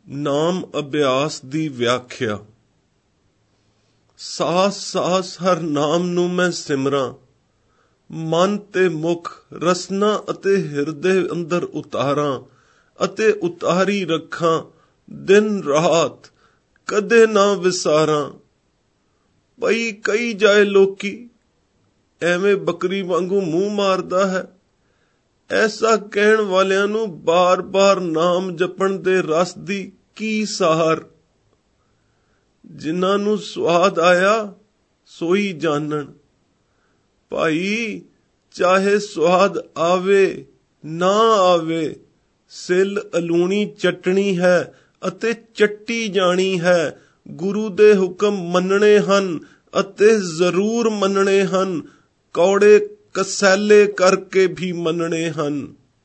ਨਾਮ ਅਭਿਆਸ ਦੀ ਵਿਆਖਿਆ। ਸਾਸ ਸਾਸ ਹਰ ਨਾਮ ਨੂੰ ਮੈਂ ਸਿਮਰਾਂ, ਮਨ ਤੇ ਮੁਖ ਰਸਨਾ ਅਤੇ ਹਿਰਦੇ ਅੰਦਰ ਉਤਾਰਾਂ ਅਤੇ ਉਤਾਰੀ ਰੱਖਾਂ ਦਿਨ ਰਾਤ, ਕਦੇ ਨਾ ਵਿਸਾਰਾਂ। ਪਈ ਕਹੀ ਜਾਏ ਲੋਕੀ, ਐਵੇਂ ਬੱਕਰੀ ਵਾਂਗੂ ਮੂੰਹ ਮਾਰਦਾ ਹੈ। ਐਸਾ ਕਹਿਣ ਵਾਲਿਆਂ ਨੂੰ ਬਾਰ-ਬਾਰ ਨਾਮ ਜਪਣ ਦੇ ਰਸ ਦੀ ਕੀ ਸਹਾਰ। ਜਿਨ੍ਹਾਂ ਨੂੰ ਸਵਾਦ ਆਇਆ ਸੋਈ ਜਾਣਨ। ਭਾਈ ਚਾਹੇ ਸਵਾਦ ਆਵੇ ਨਾ ਆਵੇ, ਸਿਲ ਅਲੂਣੀ ਚਟਣੀ ਹੈ ਅਤੇ ਚੱਟੀ ਜਾਣੀ ਹੈ। ਗੁਰੂ ਦੇ ਹੁਕਮ ਮੰਨਣੇ ਹਨ ਅਤੇ ਜ਼ਰੂਰ ਮੰਨਣੇ ਹਨ, ਕੌੜੇ ਕਸੈਲੇ ਕਰਕੇ ਵੀ ਮੰਨਣੇ ਹਨ।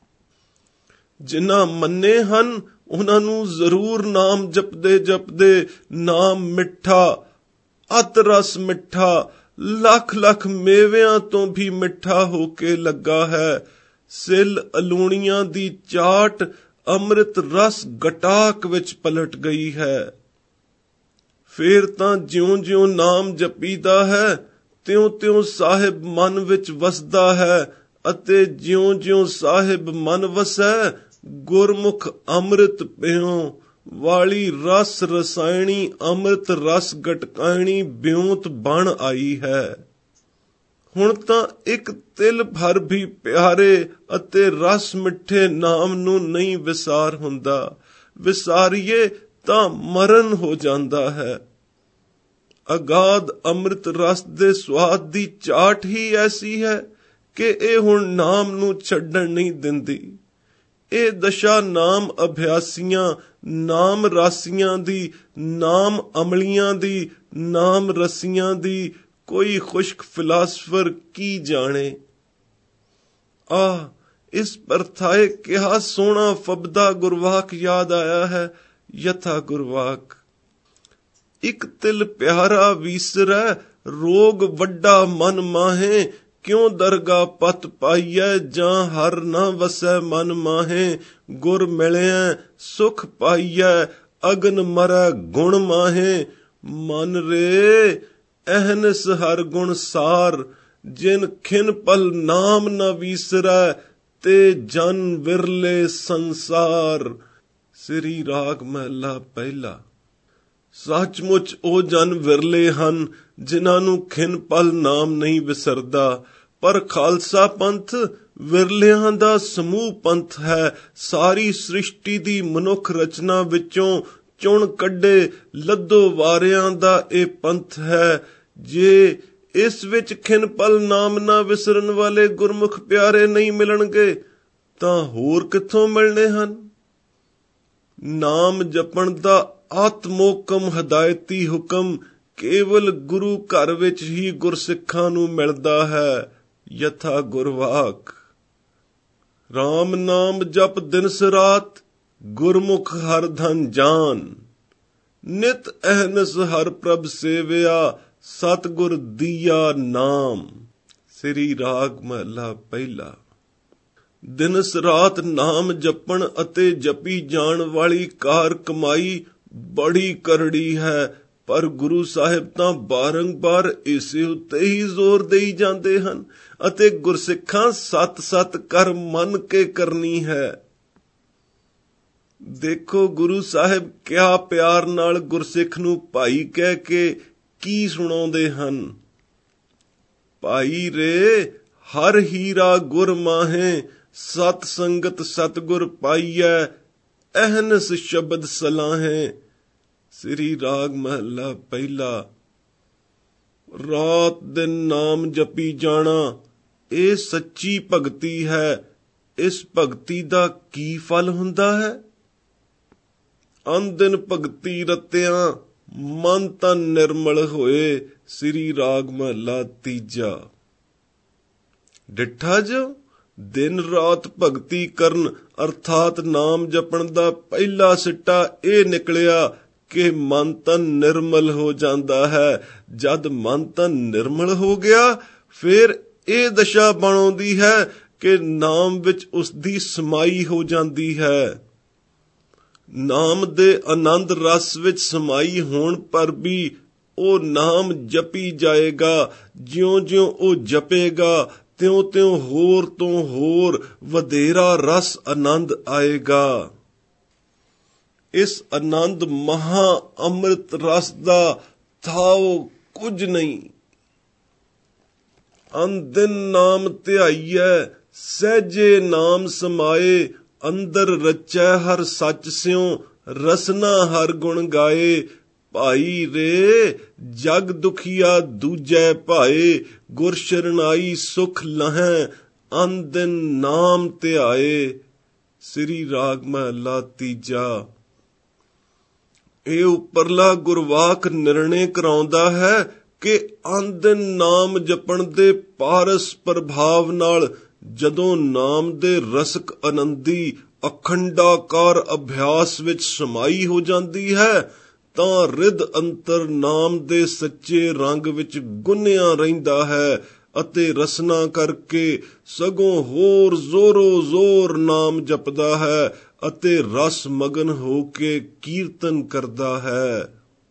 ਜਿਨ੍ਹਾਂ ਮੰਨੇ ਹਨ ਉਹਨਾਂ ਨੂੰ ਜ਼ਰੂਰ ਨਾਮ ਜਪਦੇ ਜਪਦੇ ਨਾਮ ਮਿੱਠਾ, ਅਤ ਰਸ ਮਿੱਠਾ, ਲੱਖ ਲੱਖ ਮੇਵਿਆਂ ਤੋਂ ਵੀ ਮਿੱਠਾ ਹੋ ਕੇ ਲੱਗਾ ਹੈ। ਸਿਲ ਅਲੂਣੀਆਂ ਦੀ ਚਾਟ ਅੰਮ੍ਰਿਤ ਰਸ ਗਟਾਕ ਵਿੱਚ ਪਲਟ ਗਈ ਹੈ। ਫੇਰ ਤਾਂ ਜਿਉਂ-ਜਿਉਂ ਨਾਮ ਜਪੀਦਾ ਹੈ ਤਿਉਂ-ਤਿਉਂ ਸਾਹਿਬ ਮਨ ਵਿੱਚ ਵਸਦਾ ਹੈ ਅਤੇ ਜਿਉਂ-ਜਿਉਂ ਸਾਹਿਬ ਮਨ ਵਸੈ, ਗੁਰਮੁਖ ਅੰਮ੍ਰਿਤ ਪਿਉ ਵਾਲੀ ਰਸ ਰਸਾਇਣੀ ਅੰਮ੍ਰਿਤ ਰਸ ਗਟਕਾਇਣੀ ਬਿਉਂਤ ਬਣ ਆਈ ਹੈ। ਹੁਣ ਤਾਂ ਇੱਕ ਤਿਲ ਭਰ ਵੀ ਪਿਆਰੇ ਅਤੇ ਰਸ ਮਿੱਠੇ ਨਾਮ ਨੂੰ ਨਹੀਂ ਵਿਸਾਰ ਹੁੰਦਾ। ਵਿਸਾਰੀਏ ਤਾਂ ਮਰਨ ਹੋ ਜਾਂਦਾ ਹੈ। ਅਗਾਧ ਅੰਮ੍ਰਿਤ ਰਸ ਦੇ ਸਵਾਦ ਦੀ ਚਾਟ ਹੀ ਐਸੀ ਹੈ ਕਿ ਇਹ ਹੁਣ ਨਾਮ ਨੂੰ ਛੱਡਣ ਨਹੀਂ ਦਿੰਦੀ। ਇਹ ਦਸ਼ਾ ਨਾਮ ਅਭਿਆਸੀਆਂ, ਨਾਮ ਰਾਸੀਆਂ ਦੀ, ਨਾਮ ਅਮਲੀਆਂ ਦੀ, ਨਾਮ ਰਸੀਆਂ ਦੀ ਕੋਈ ਖੁਸ਼ਕ ਫਿਲਾਸਫਰ ਕੀ ਜਾਣੇ। ਆਹ, ਇਸ ਪਰਥਾਏ ਕਿਹਾ ਸੋਹਣਾ ਫਬਦਾ ਗੁਰਵਾਕ ਯਾਦ ਆਇਆ ਹੈ। ਯਥਾ ਗੁਰਵਾਕ। ਇੱਕ ਤਿਲ ਪਿਆਰਾ ਵੀਸਰੈ, ਰੋਗ ਵੱਡਾ ਮਨ ਮਾਹੇ। ਕਿਉਂ ਦਰਗਾ ਪਤ ਪਾਈਐ, ਜਾਂ ਹਰ ਨਾ ਵਸੈ ਮਨ ਮਾਹੇ। ਗੁਰ ਮਿਲਿਐ ਸੁਖ ਪਾਈਐ, ਅਗਨ ਮਰੈ ਗੁਣ ਮਾਹੇ। ਮਨ ਰੇ ਅਹਨਿਸ ਹਰ ਗੁਣ ਸਾਰ, ਜਿਨ ਖਿਨ ਪਲ ਨਾਮ ਨ ਵੀਸਰੈ, ਤੇ ਜਨ ਵਿਰਲੇ ਸੰਸਾਰ। ਸ੍ਰੀ ਰਾਗ ਮਹਲਾ ਪਹਿਲਾ। ਸੱਚਮੁੱਚ ਉਹ ਜਨ ਵਿਰਲੇ ਹਨ ਜਿਨ੍ਹਾਂ ਨੂੰ ਖਿਨ ਪਲ ਨਾਮ ਨਹੀਂ ਵਿਸਰਦਾ। ਪਰ ਖਾਲਸਾ ਪੰਥ ਵਿਰਲਿਆਂ ਦਾ ਸਮੂਹ ਪੰਥ ਹੈ। ਸਾਰੀ ਸ੍ਰਿਸ਼ਟੀ ਦੀ ਮਨੁੱਖ ਰਚਨਾ ਵਿੱਚੋਂ ਚੁਣ ਕੱਢੇ ਲੱਦੋ ਵਾਰਿਆਂ ਦਾ ਇਹ ਪੰਥ ਹੈ। ਜੇ ਇਸ ਵਿੱਚ ਖਿਨ ਪਲ ਨਾਮ ਨਾ ਵਿਸਰਨ ਵਾਲੇ ਗੁਰਮੁਖ ਪਿਆਰੇ ਨਹੀਂ ਮਿਲਣਗੇ ਤਾਂ ਹੋਰ ਕਿੱਥੋਂ ਮਿਲਣੇ ਹਨ। ਨਾਮ ਜਪਣ ਦਾ ਆਤਮੋਕਮ ਹਦਾਇਤੀ ਹੁਕਮ ਕੇਵਲ ਗੁਰੂ ਘਰ ਵਿੱਚ ਹੀ ਗੁਰਸਿੱਖਾਂ ਨੂੰ ਮਿਲਦਾ ਹੈ। ਯਥਾ ਗੁਰਵਾਕ। ਰਾਮ ਨਾਮ ਜਪ ਦਿਨਸ ਰਾਤ, ਗੁਰਮੁਖ ਹਰ ਧਨ ਜਾਨ। ਨਿਤ ਅਹਨਸ ਹਰ ਪ੍ਰਭ ਸੇਵਿਆ, ਸਤਿਗੁਰ ਦੀਆ ਨਾਮ। ਸ੍ਰੀ ਰਾਗ ਮਹਲਾ ਪਹਿਲਾ। ਦਿਨਸ ਰਾਤ ਨਾਮ ਜਪਣ ਅਤੇ ਜਪੀ ਜਾਣ ਵਾਲੀ ਕਾਰ ਕਮਾਈ ਬੜੀ ਕਰੜੀ ਹੈ, ਪਰ ਗੁਰੂ ਸਾਹਿਬ ਤਾਂ ਬਾਰੰਬਾਰ ਇਸੇ ਉੱਤੇ ਹੀ ਜ਼ੋਰ ਦੇਈ ਜਾਂਦੇ ਹਨ ਅਤੇ ਗੁਰਸਿੱਖਾਂ ਸਤ-ਸਤ ਕਰ ਮੰਨ ਕੇ ਕਰਨੀ ਹੈ। ਦੇਖੋ ਗੁਰੂ ਸਾਹਿਬ ਕਿਆ ਪਿਆਰ ਨਾਲ ਗੁਰਸਿੱਖ ਨੂੰ ਭਾਈ ਕਹਿ ਕੇ ਕੀ ਸੁਣਾਉਂਦੇ ਹਨ। ਭਾਈ ਰੇ ਹਰ ਹੀਰਾ ਗੁਰ ਮਾਹੇ, ਸਤ ਸੰਗਤ ਸਤਿਗੁਰ ਪਾਈਐ, ਅਹਨਿਸ ਸ਼ਬਦ ਸਲਾਹੇ। ਸ੍ਰੀ ਰਾਗ ਮਹਲਾ ਪਹਿਲਾ। ਰਾਤ ਦਿਨ ਨਾਮ ਜਪੀ ਜਾਣਾ ਇਹ ਸੱਚੀ ਭਗਤੀ ਹੈ। ਇਸ ਭਗਤੀ ਦਾ ਕੀ ਫਲ ਹੁੰਦਾ ਹੈ। ਅਨਦਿਨ ਭਗਤੀ ਰਤਿਆਂ, ਮਨ ਤਨ ਨਿਰਮਲ ਹੋਏ। ਸ੍ਰੀ ਰਾਗ ਮਹਲਾ ਤੀਜਾ। ਡਿੱਠਾ ਜੋ ਦਿਨ ਰਾਤ ਭਗਤੀ ਕਰਨ ਅਰਥਾਤ ਨਾਮ ਜਪਣ ਦਾ ਪਹਿਲਾ ਸਿੱਟਾ ਇਹ ਨਿਕਲਿਆ ਕਿ ਮਨ ਤਨ ਨਿਰਮਲ ਹੋ ਜਾਂਦਾ ਹੈ। ਜਦ ਮਨ ਤਨ ਨਿਰਮਲ ਹੋ ਗਿਆ ਫਿਰ ਇਹ ਦਸ਼ਾ ਬਣਾਉਂਦੀ ਹੈ ਕਿ ਨਾਮ ਵਿੱਚ ਉਸ ਦੀ ਸਮਾਈ ਹੋ ਜਾਂਦੀ ਹੈ। ਨਾਮ ਦੇ ਆਨੰਦ ਰਸ ਵਿੱਚ ਸਮਾਈ ਹੋਣ ਪਰ ਵੀ ਉਹ ਨਾਮ ਜਪੀ ਜਾਏਗਾ। ਜਿਉਂ-ਜਿਉਂ ਉਹ ਜਪੇਗਾ ਤਿਉਂ-ਤਿਉਂ ਹੋਰ ਤੋਂ ਹੋਰ ਵਧੇਰਾ ਰਸ ਆਨੰਦ ਆਏਗਾ। ਇਸ ਆਨੰਦ ਮਹਾ ਅੰਮ੍ਰਿਤ ਰਸ ਦਾ ਥਾਉ ਕੁਝ ਨਹੀਂ। ਅੰਦਿਨ ਨਾਮ ਧਿਆਈਐ ਸਹਿਜੇ ਨਾਮ ਸਮਾਏ, ਅੰਦਰ ਰਚੈ ਹਰ ਸੱਚ ਸਿਉ ਰਸਨਾ ਹਰ ਗੁਣ ਗਾਏ। ਭਾਈ ਰੇ ਜਗ ਦੁਖੀਆ ਦੂਜੈ ਭਾਏ, ਗੁਰ ਸ਼ਰਨਾਈ ਸੁਖ ਲਹੈ ਅੰਦਿਨ ਨਾਮ ਧਿਆਏ। ਸ੍ਰੀ ਰਾਗ ਮਹਲਾ ਤੀਜਾ। ਇਹ ਉੱਪਰਲਾ ਗੁਰਵਾਕ ਨਿਰਣੇ ਕਰਾਉਂਦਾ ਹੈ ਕਿ ਅੰਦਿਨ ਨਾਮ ਜਪਣ ਦੇ ਪਾਰਸ ਪ੍ਰਭਾਵ ਨਾਲ ਜਦੋਂ ਨਾਮ ਦੇ ਰਸਕ ਆਨੰਦੀ ਅਖੰਡਾਕਾਰ ਅਭਿਆਸ ਵਿੱਚ ਸਮਾਈ ਹੋ ਜਾਂਦੀ ਹੈ ਤਾਂ ਰਿਦ ਅੰਤਰ ਨਾਮ ਦੇ ਸੱਚੇ ਰੰਗ ਵਿੱਚ ਗੁੰਨਿਆ ਰਹਿੰਦਾ ਹੈ ਅਤੇ ਰਸਨਾ ਕਰਕੇ ਸਗੋਂ ਹੋਰ ਜ਼ੋਰੋ ਜ਼ੋਰ ਨਾਮ ਜਪਦਾ ਹੈ ਅਤੇ ਰਸ ਮਗਨ ਹੋ ਕੇ ਕੀਰਤਨ ਕਰਦਾ ਹੈ।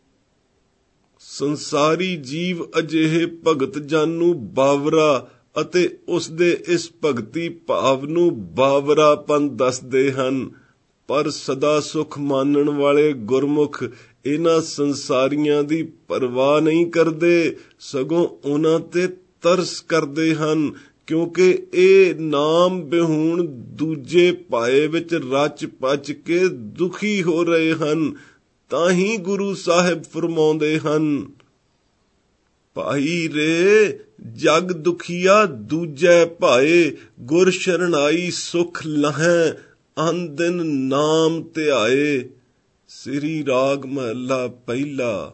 ਸੰਸਾਰੀ ਜੀਵ ਅਜਿਹੇ ਭਗਤ ਜਨ ਨੂੰ ਬਾਵਰਾ ਅਤੇ ਉਸ ਦੇ ਇਸ ਭਗਤੀ ਭਾਵ ਨੂੰ ਬਾਵਰਾਪਨ ਦੱਸਦੇ ਹਨ, ਪਰ ਸਦਾ ਸੁਖ ਮਾਨਣ ਵਾਲੇ ਗੁਰਮੁਖ ਇਹਨਾਂ ਸੰਸਾਰੀਆਂ ਦੀ ਪਰਵਾਹ ਨਹੀਂ ਕਰਦੇ, ਸਗੋਂ ਉਹਨਾਂ ਤੇ ਤਰਸ ਕਰਦੇ ਹਨ, ਕਿਉਂਕਿ ਇਹ ਨਾਮ ਬਿਹੂਣ ਦੂਜੇ ਪਾਏ ਵਿੱਚ ਰਚ ਪਚ ਕੇ ਦੁਖੀ ਹੋ ਰਹੇ ਹਨ। ਤਾਂ ਹੀ ਗੁਰੂ ਸਾਹਿਬ ਫਰਮਾਉਂਦੇ ਹਨ, ਭਾਈ ਰੇ ਜਗ ਦੁਖੀਆ ਦੂਜੈ ਭਾਏ, ਗੁਰ ਸ਼ਰਨਾਈ ਸੁਖ ਲਹੈ ਅੰਦਿਨ ਨਾਮ ਧਿਆਏ। ਸ੍ਰੀ ਰਾਗ ਮਹਲਾ ਪਹਿਲਾ।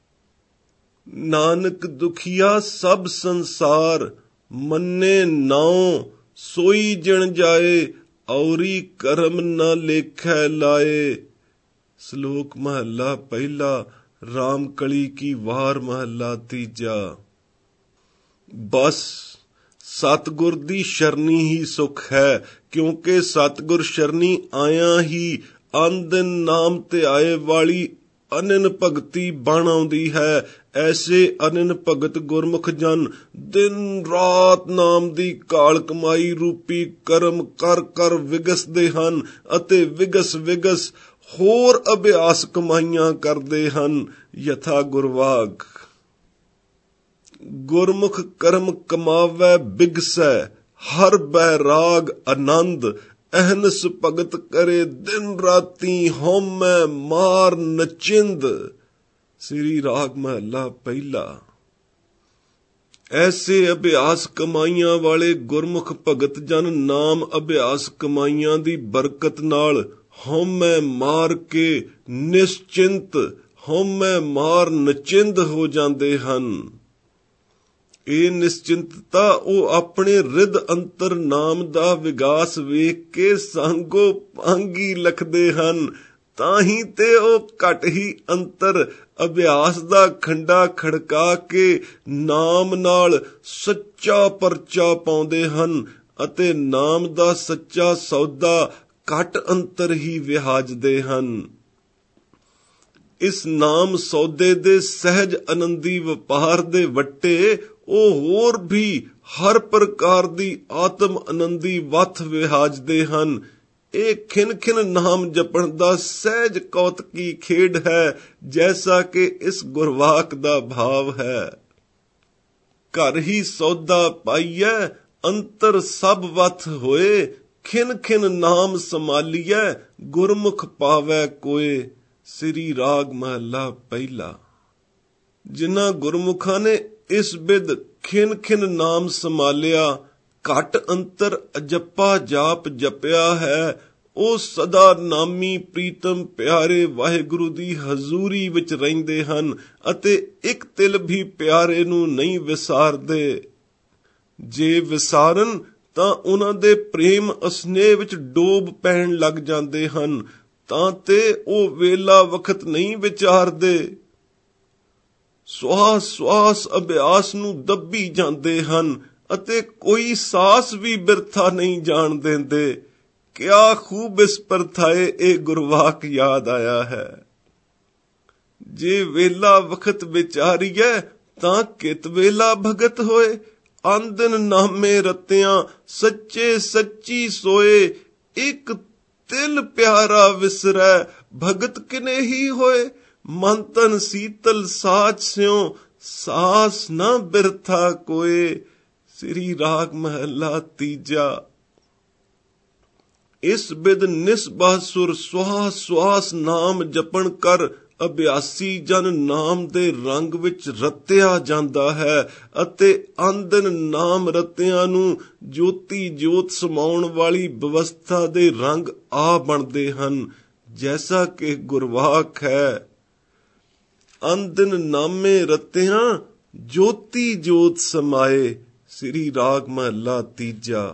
ਨਾਨਕ ਦੁਖੀਆ ਸਭ ਸੰਸਾਰ, ਮੰਨੇ ਨਾਉ ਸੋਈ ਜਿਣ ਜਾਏ, ਔਰੀ ਕਰਮ ਨ ਲੇਖੈ ਲਾਏ। ਸ਼ਲੋਕ ਮਹਲਾ ਪਹਿਲਾ। ਰਾਮ ਕਲੀ ਕੀ ਵਾਰ ਮਹਲਾ ਤੀਜਾ। ਬਸ ਸਤਿਗੁਰ ਦੀ ਸ਼ਰਨੀ ਹੀ ਸੁਖ ਹੈ, ਕਿਉਂਕਿ ਸਤਿਗੁਰ ਸ਼ਰਨੀ ਆਇਆ ਹੀ ਅੰਦਿਨ ਨਾਮ ਧਿਆਏ ਵਾਲੀ ਅਨਿਨ ਭਗਤੀ ਬਣ ਆਉਂਦੀ ਹੈ। ਐਸੇ ਅਨਿਨ ਭਗਤ ਗੁਰਮੁਖ ਜਨ ਦਿਨ ਰਾਤ ਨਾਮ ਦੀ ਕਾਲ ਕਮਾਈ ਰੂਪੀ ਕਰਮ ਕਰ ਕਰ ਵਿਗਸਦੇ ਹਨ ਅਤੇ ਵਿਗਸ ਹੋਰ ਅਭਿਆਸ ਕਮਾਈਆਂ ਕਰਦੇ ਹਨ। ਯਥਾ ਗੁਰਵਾਗ। ਗੁਰਮੁਖ ਕਰਮ ਕਮਾਵੈ ਬਿਗਸੈ, ਹਰ ਬੈਰਾਗ ਆਨੰਦ, ਅਹਨਸ ਭਗਤ ਕਰੇ ਦਿਨ ਰਾਤੀ ਹਉਮੈ ਮਾਰ ਨਚਿੰਦ। ਸ੍ਰੀ ਰਾਗ ਮਹਲਾ ਪਹਿਲਾ। ਐਸੇ ਅਭਿਆਸ ਕਮਾਈਆਂ ਵਾਲੇ ਗੁਰਮੁਖ ਭਗਤ ਜਨ ਨਾਮ ਅਭਿਆਸ ਕਮਾਈਆਂ ਦੀ ਬਰਕਤ ਨਾਲ ਹਉਮੈ ਮਾਰ ਕੇ ਨਿਸ਼ਚਿੰਤ, ਹਉਮੈ ਮਾਰ ਨਚਿੰਦ ਹੋ ਜਾਂਦੇ ਹਨ। ਇਹ ਨਿਸ਼ਚਿੰਤਤਾ ਉਹ ਆਪਣੇ ਰਿਦ ਅੰਤਰ ਨਾਮ ਦਾ ਵਿਗਾਸ ਵੇਖ ਕੇ ਸਾਂਗੋ ਪਾਂਗੀ ਲਖਦੇ ਹਨ। ਤਾਂ ਹੀ ਤੇ ਉਹ ਘਟ ਹੀ ਅੰਤਰ ਅਭਿਆਸ ਦਾ ਖੰਡਾ ਖੜਕਾ ਕੇ ਨਾਮ ਨਾਲ ਸੱਚਾ ਪਰਚਾ ਪਾਉਂਦੇ ਹਨ ਅਤੇ ਨਾਮ ਦਾ ਸੱਚਾ ਸੌਦਾ ਘਟ ਅੰਤਰ ਹੀ ਵਿਹਾਜਦੇ ਹਨ। ਇਸ ਨਾਮ ਸੌਦੇ ਦੇ ਸਹਿਜ ਆਨੰਦੀ ਵਪਾਰ ਦੇ ਵੱਟੇ ਉਹ ਹੋਰ ਵੀ ਹਰ ਪ੍ਰਕਾਰ ਦੀ ਆਤਮ ਆਨੰਦੀ ਵੱਥ ਵਿਹਾਜਦੇ ਹਨ। ਇਹ ਖਿਨ ਨਾਮ ਜਪਣ ਦਾ ਸਹਿਜ ਕੌਤਕੀ ਖੇਡ ਹੈ, ਜੈਸਾ ਕਿ ਇਸ ਗੁਰਵਾਕ ਦਾ ਭਾਵ ਹੈ। ਘਰ ਹੀ ਸੌਦਾ ਪਾਈਐ ਅੰਤਰ ਸਭ ਵੱਥ ਹੋਏ, ਖਿਨ ਨਾਮ ਸੰਭਾਲੀਐ ਗੁਰਮੁਖ ਪਾਵੈ ਕੋਏ। ਸ੍ਰੀ ਰਾਗ ਮਹਲਾ ਪਹਿਲਾ। ਜਿਨ੍ਹਾਂ ਗੁਰਮੁਖਾਂ ਨੇ ਇਸ ਬਿਦ ਖਿਨ ਨਾਮ ਸੰਭਾਲਿਆ, ਘਟ ਅੰਤਰ ਅਜੱਪਾ ਜਾਪ ਜਪਿਆ ਹੈ, ਉਹ ਸਦਾ ਨਾਮੀ ਪ੍ਰੀਤਮ ਪਿਆਰੇ ਵਾਹਿਗੁਰੂ ਦੀ ਹਜ਼ੂਰੀ ਵਿੱਚ ਰਹਿੰਦੇ ਹਨ ਅਤੇ ਇੱਕ ਤਿਲ ਵੀ ਪਿਆਰੇ ਨੂੰ ਨਹੀਂ ਵਿਸਾਰਦੇ। ਜੇ ਵਿਸਾਰਨ ਤਾਂ ਉਹਨਾਂ ਦੇ ਪ੍ਰੇਮ ਅਸਨੇਹ ਵਿੱਚ ਡੋਬ ਪੈਣ ਲੱਗ ਜਾਂਦੇ ਹਨ, ਤਾਂ ਤੇ ਉਹ ਵੇਲਾ ਵਕਤ ਨਹੀਂ ਵਿਚਾਰਦੇ। ਸਵਾਸ ਅਭਿਆਸ ਨੂੰ ਦੱਬੀ ਜਾਂਦੇ ਹਨ ਅਤੇ ਕੋਈ ਸਾਸ ਵੀ ਬਿਰਥਾ ਨਹੀਂ ਜਾਣ ਦਿੰਦੇ। ਕਿਆ ਖੂਬ ਇਸ ਪਰਥਾਏ ਇਹ ਗੁਰਵਾਕ ਯਾਦ ਆਇਆ ਹੈ। ਜੇ ਵੇਲਾ ਵਖਤ ਵਿਚਾਰੀਐ ਤਾਂ ਕਿਤ ਵੇਲਾ ਭਗਤ ਹੋਏ। ਆਂਦਨ ਨਾਮੇ ਰਤਿਆਂ ਸੱਚੇ ਸੱਚੀ ਸੋਏ। ਇੱਕ ਤਿਲ ਪਿਆਰਾ ਵਿਸਰੈ ਭਗਤ ਕਿਨੇ ਹੀ ਹੋਏ। ਮਨ ਤਨ ਸੀਤਲ ਸਾਚ ਸਿਉ ਸਾਸ ਨਾ ਬਿਰਥਾ ਕੋਏ। ਸ੍ਰੀ ਰਾਗ ਮਹਲਾ ਤੀਜਾ। ਇਸ ਬਿਦ ਨਿਸਬਾ ਸੁਰ ਸਵਾਸ ਸਵਾਸ ਨਾਮ ਜਪਣ ਕਰ ਅਭਿਆਸੀ ਜਨ ਨਾਮ ਦੇ ਰੰਗ ਵਿੱਚ ਰਤਿਆ ਜਾਂਦਾ ਹੈ ਅਤੇ ਆਂਦਨ ਨਾਮ ਰਤਿਆਂ ਨੂੰ ਜੋਤੀ ਜੋਤ ਸਮਾਉਣ ਵਾਲੀ ਵਿਵਸਥਾ ਦੇ ਰੰਗ ਆ ਬਣਦੇ ਹਨ, ਜੈਸਾ ਕਿ ਗੁਰਵਾਕ ਹੈ। ਆਂਦਨ ਨਾਮੇ ਰਤਿਆਂ ਜੋਤੀ ਜੋਤ ਸਮਾਏ। ਸ੍ਰੀ ਰਾਗ ਮਹਲਾ ਤੀਜਾ।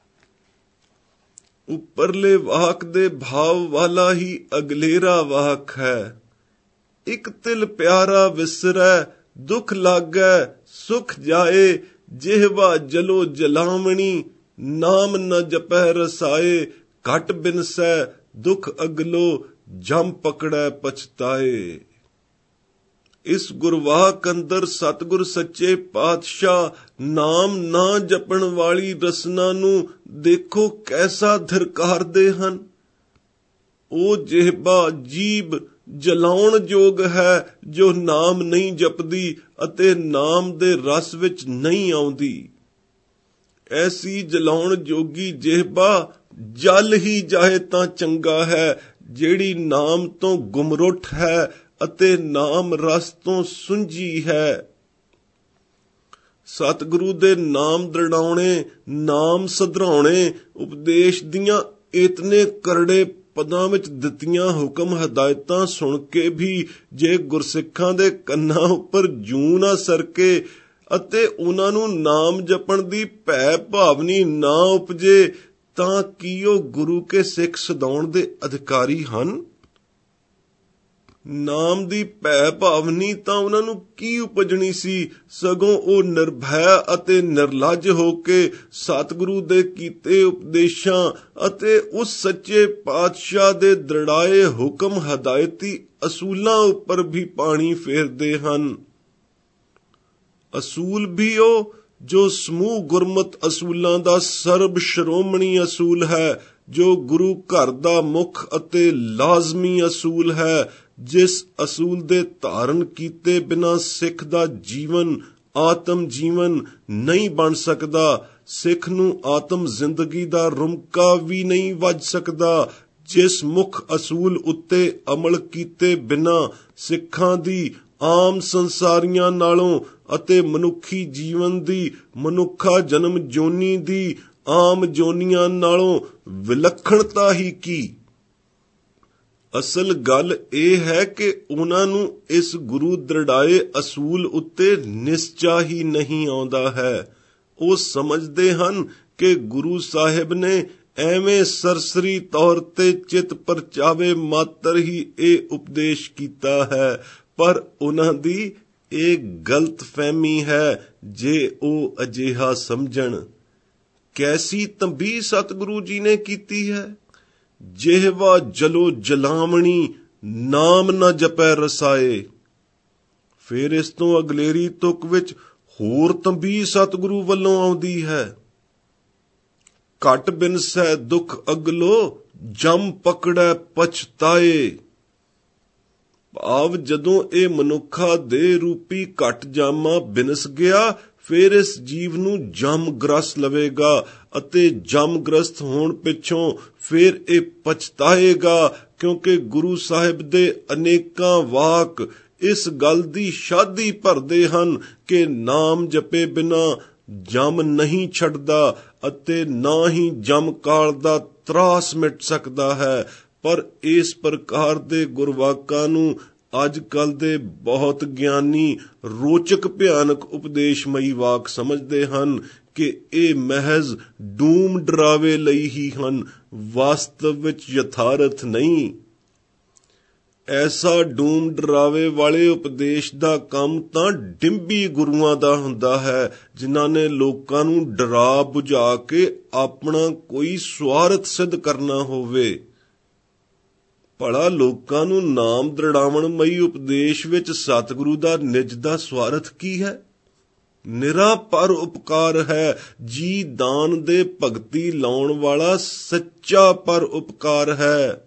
ਉੱਪਰਲੇ ਵਾਕ ਦੇ ਭਾਵ ਵਾਲਾ ਹੀ ਅਗਲੇਰਾ ਵਾਕ ਹੈ। ਇੱਕ ਤਿਲ ਪਿਆਰਾ ਵਿਸਰੈ ਦੁੱਖ ਲਾਗੈ ਸੁਖ ਜਾਏ। ਜਿਹਵਾ ਜਲੋ ਜਲਾਵਣੀ ਨਾਮ ਨ ਜਪੈ ਰਸਾਏ। ਘਟ ਬਿਨਸੈ ਦੁੱਖ ਅਗਲੋ ਜਮ ਪਕੜੈ ਪਛਤਾਏ। ਇਸ ਗੁਰਵਾਕ ਅੰਦਰ ਸਤਿਗੁਰ ਸੱਚੇ ਪਾਤਸ਼ਾਹ ਨਾਮ ਨਾ ਜਪਣ ਵਾਲੀ ਰਸਨਾ ਨੂੰ ਦੇਖੋ ਕੈਸਾ ਧਿਰਕਾਰਦੇ ਹਨ। ਉਹ ਜਿਹਬਾ ਜੀਭ ਜਲਾਉਣ ਯੋਗ ਹੈ ਜੋ ਨਾਮ ਨਹੀਂ ਜਪਦੀ ਅਤੇ ਨਾਮ ਦੇ ਰਸ ਵਿੱਚ ਨਹੀਂ ਆਉਂਦੀ। ਐਸੀ ਜਲਾਉਣ ਜੋਗੀ ਜਿਹਬਾ ਜਲ ਹੀ ਜਾਏ ਤਾਂ ਚੰਗਾ ਹੈ, ਜਿਹੜੀ ਨਾਮ ਤੋਂ ਗੁਮਰੁੱਠ ਹੈ ਅਤੇ ਨਾਮ ਰਸ ਤੋਂ ਸੁੰਝੀ ਹੈ। ਸਤਿਗੁਰੂ ਦੇ ਨਾਮ ਦ੍ਰਿੜਾਉਣੇ, ਨਾਮ ਸਧਰਾਉਣੇ, ਉਪਦੇਸ਼ ਦੀਆਂ ਇਤਨੇ ਕਰੜੇ ਪਦਾਂ ਵਿੱਚ ਦਿੱਤੀਆਂ ਹੁਕਮ ਹਦਾਇਤਾਂ ਸੁਣ ਕੇ ਵੀ ਜੇ ਗੁਰਸਿੱਖਾਂ ਦੇ ਕੰਨਾਂ ਉੱਪਰ ਜੂੰ ਨਾ ਸਰਕੇ ਅਤੇ ਉਹਨਾਂ ਨੂੰ ਨਾਮ ਜਪਣ ਦੀ ਭੈ ਭਾਵਨੀ ਨਾ ਉਪਜੇ ਤਾਂ ਕੀ ਉਹ ਗੁਰੂ ਕੇ ਸਿੱਖ ਸਦਾਉਣ ਦੇ ਅਧਿਕਾਰੀ ਹਨ? ਨਾਮ ਦੀ ਭੈ ਭਾਵਨੀ ਤਾਂ ਉਹਨਾਂ ਨੂੰ ਕੀ ਉਪਜਣੀ ਸੀ, ਸਗੋਂ ਉਹ ਨਿਰਭੈ ਅਤੇ ਨਿਰਲੱਜ ਹੋ ਕੇ ਸਤਿਗੁਰੂ ਦੇ ਕੀਤੇ ਉਪਦੇਸ਼ਾਂ ਅਤੇ ਉਸ ਸੱਚੇ ਪਾਤਸ਼ਾਹ ਦੇ ਦ੍ਰਿੜਾਏ ਹੁਕਮ ਹਦਾਇਤੀ ਅਸੂਲਾਂ ਉੱਪਰ ਵੀ ਪਾਣੀ ਫੇਰਦੇ ਹਨ। ਅਸੂਲ ਵੀ ਉਹ ਜੋ ਸਮੂਹ ਗੁਰਮਤ ਅਸੂਲਾਂ ਦਾ ਸਰਬ ਸ਼੍ਰੋਮਣੀ ਅਸੂਲ ਹੈ, ਜੋ ਗੁਰੂ ਘਰ ਦਾ ਮੁੱਖ ਅਤੇ ਲਾਜ਼ਮੀ ਅਸੂਲ ਹੈ, ਜਿਸ ਅਸੂਲ ਦੇ ਧਾਰਨ ਕੀਤੇ ਬਿਨਾਂ ਸਿੱਖ ਦਾ ਜੀਵਨ ਆਤਮ ਜੀਵਨ ਨਹੀਂ ਬਣ ਸਕਦਾ। ਸਿੱਖ ਨੂੰ ਆਤਮ ਜ਼ਿੰਦਗੀ ਦਾ ਰੁਮਕਾ ਵੀ ਨਹੀਂ ਵੱਜ ਸਕਦਾ। ਜਿਸ ਮੁੱਖ ਅਸੂਲ ਉੱਤੇ ਅਮਲ ਕੀਤੇ ਬਿਨਾਂ ਸਿੱਖਾਂ ਦੀ ਆਮ ਸੰਸਾਰੀਆਂ ਨਾਲੋਂ ਅਤੇ ਮਨੁੱਖੀ ਜੀਵਨ ਦੀ ਮਨੁੱਖਾ ਜਨਮ ਜੋਨੀ ਦੀ ਆਮ ਜੋਨੀਆਂ ਨਾਲੋਂ ਵਿਲੱਖਣਤਾ ਹੀ ਕੀ। ਅਸਲ ਗੱਲ ਇਹ ਹੈ ਕਿ ਉਹਨਾਂ ਨੂੰ ਇਸ ਗੁਰੂ ਦ੍ਰਿੜਾਏ ਅਸੂਲ ਉੱਤੇ ਨਿਸ਼ਚਾ ਹੀ ਨਹੀਂ ਆਉਂਦਾ ਹੈ। ਉਹ ਸਮਝਦੇ ਹਨ ਕਿ ਗੁਰੂ ਸਾਹਿਬ ਨੇ ਐਵੇਂ ਸਰਸਰੀ ਤੌਰ ਤੇ ਚਿੱਤ ਪਰਚਾਵੇ ਮਾਤਰ ਹੀ ਇਹ ਉਪਦੇਸ਼ ਕੀਤਾ ਹੈ, ਪਰ ਉਹਨਾਂ ਦੀ ਇਹ ਗਲਤ ਫਹਿਮੀ ਹੈ ਜੇ ਉਹ ਅਜਿਹਾ ਸਮਝਣ। ਕੈਸੀ ਤੰਬੀਹ ਸਤਿਗੁਰੂ ਜੀ ਨੇ ਕੀਤੀ ਹੈ। ਜਿਹਵਾ ਜਲੋ ਜਲਾਵਣੀ ਨਾਮ ਨਾ ਜਪੈ ਰਸਾਏ। ਫਿਰ ਇਸ ਤੋਂ ਅਗਲੇਰੀ ਤੁਕ ਵਿੱਚ ਹੋਰ ਤੰਬੀਹ ਸਤਿਗੁਰੂ ਵੱਲੋਂ ਆਉਂਦੀ ਹੈ। ਘਟ ਬਿਨਸੈ ਦੁੱਖ ਅਗਲੋ ਜਮ ਪਕੜੈ ਪਛਤਾਏ। ਭਾਵ ਜਦੋਂ ਇਹ ਮਨੁੱਖਾ ਦੇ ਰੂਪੀ ਘਟ ਜਾਮਾ ਬਿਨਸ ਗਿਆ, ਫਿਰ ਇਸ ਜੀਵ ਨੂੰ ਜਮ ਗ੍ਰਸ ਲਵੇਗਾ ਅਤੇ ਜਮ ਗ੍ਰਸਤ ਹੋਣ ਪਿੱਛੋਂ ਫਿਰ ਇਹ ਪਛਤਾਏਗਾ, ਕਿਉਂਕਿ ਗੁਰੂ ਸਾਹਿਬ ਦੇ ਅਨੇਕਾਂ ਵਾਕ ਇਸ ਗੱਲ ਦੀ ਸ਼ਾਦੀ ਭਰਦੇ ਹਨ ਕਿ ਨਾਮ ਜਪੇ ਬਿਨਾ ਜਮ ਨਹੀਂ ਛੱਡਦਾ ਅਤੇ ਨਾ ਹੀ ਜਮ ਕਾਲ ਦਾ ਤਰਾਸ ਮਿਟ ਸਕਦਾ ਹੈ। ਪਰ ਇਸ ਪ੍ਰਕਾਰ ਦੇ ਗੁਰਵਾਕਾਂ ਨੂੰ ਅੱਜ ਕੱਲ ਦੇ ਬਹੁਤ ਗਿਆਨੀ ਰੋਚਕ ਭਿਆਨਕ ਉਪਦੇਸ਼ਮਈ ਵਾਕ ਸਮਝਦੇ ਹਨ ਕਿ ਇਹ ਮਹਿਜ਼ ਡੂਮ ਡਰਾਵੇ ਲਈ ਹੀ ਹਨ, ਵਾਸਤਵ ਵਿੱਚ ਯਥਾਰਥ ਨਹੀਂ। ਐਸਾ ਡੂਮ ਡਰਾਵੇ ਵਾਲੇ ਉਪਦੇਸ਼ ਦਾ ਕੰਮ ਤਾਂ ਡਿੰਬੀ ਗੁਰੂਆਂ ਦਾ ਹੁੰਦਾ ਹੈ, ਜਿਨ੍ਹਾਂ ਨੇ ਲੋਕਾਂ ਨੂੰ ਡਰਾ ਬੁਝਾ ਕੇ ਆਪਣਾ ਕੋਈ ਸਵਾਰਥ ਸਿੱਧ ਕਰਨਾ ਹੋਵੇ। ਭਲਾ ਲੋਕਾਂ ਨੂੰ ਨਾਮ ਦ੍ਰਿੜਾਵਣ ਮਈ ਉਪਦੇਸ਼ ਵਿੱਚ ਸਤਿਗੁਰੂ ਦਾ ਨਿਜ ਦਾ ਸਵਾਰਥ ਕੀ ਹੈ? ਨਿਰਾ ਪਰ ਉਪਕਾਰ ਹੈ। ਜੀ ਦਾਨ ਦੇ ਭਗਤੀ ਲਾਉਣ ਵਾਲਾ ਸੱਚਾ ਪਰ ਉਪਕਾਰ ਹੈ।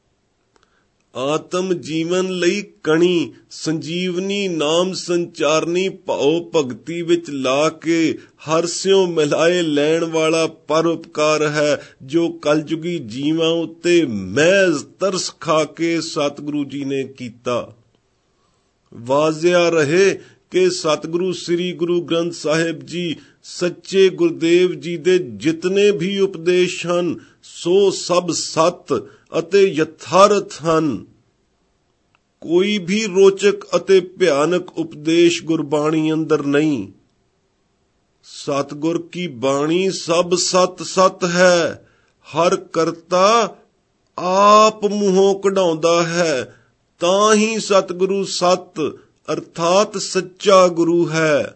ਆਤਮ ਜੀਵਨ ਲਈ ਕਣੀ ਸੰਜੀਵਨੀ ਨਾਮ ਸੰਚਾਰਨੀ ਭਾਉ ਭਗਤੀ ਵਿੱਚ ਲਾ ਕੇ ਹਰ ਸਿਉ ਮਿਲਾਏ ਲੈਣ ਵਾਲਾ ਪਰਉਪਕਾਰ ਹੈ, ਜੋ ਕਲਯੁਗੀ ਜੀਵਾਂ ਉੱਤੇ ਮਹਿਜ਼ ਤਰਸ ਖਾ ਕੇ ਸਤਿਗੁਰੂ ਜੀ ਨੇ ਕੀਤਾ। ਵਾਜ਼ਿਆ ਰਹੇ ਕਿ ਸਤਿਗੁਰੂ ਸ੍ਰੀ ਗੁਰੂ ਗ੍ਰੰਥ ਸਾਹਿਬ ਜੀ ਸੱਚੇ ਗੁਰਦੇਵ ਜੀ ਦੇ ਜਿਤਨੇ ਵੀ ਉਪਦੇਸ਼ ਹਨ, ਸੋ ਸਭ ਸਤ ਅਤੇ ਯਥਾਰਥ ਹਨ। ਕੋਈ ਵੀ ਰੋਚਕ ਅਤੇ ਭਿਆਨਕ ਉਪਦੇਸ਼ ਗੁਰਬਾਣੀ ਅੰਦਰ ਨਹੀਂ। ਸਤਿਗੁਰ ਕੀ ਬਾਣੀ ਸਭ ਸਤ ਸਤ ਹੈ। ਹਰ ਕਰਤਾ ਆਪ ਮੂੰਹੋਂ ਕਢਾਉਂਦਾ ਹੈ, ਤਾਂ ਹੀ ਸਤਿਗੁਰੂ ਸਤ ਅਰਥਾਤ ਸੱਚਾ ਗੁਰੂ ਹੈ।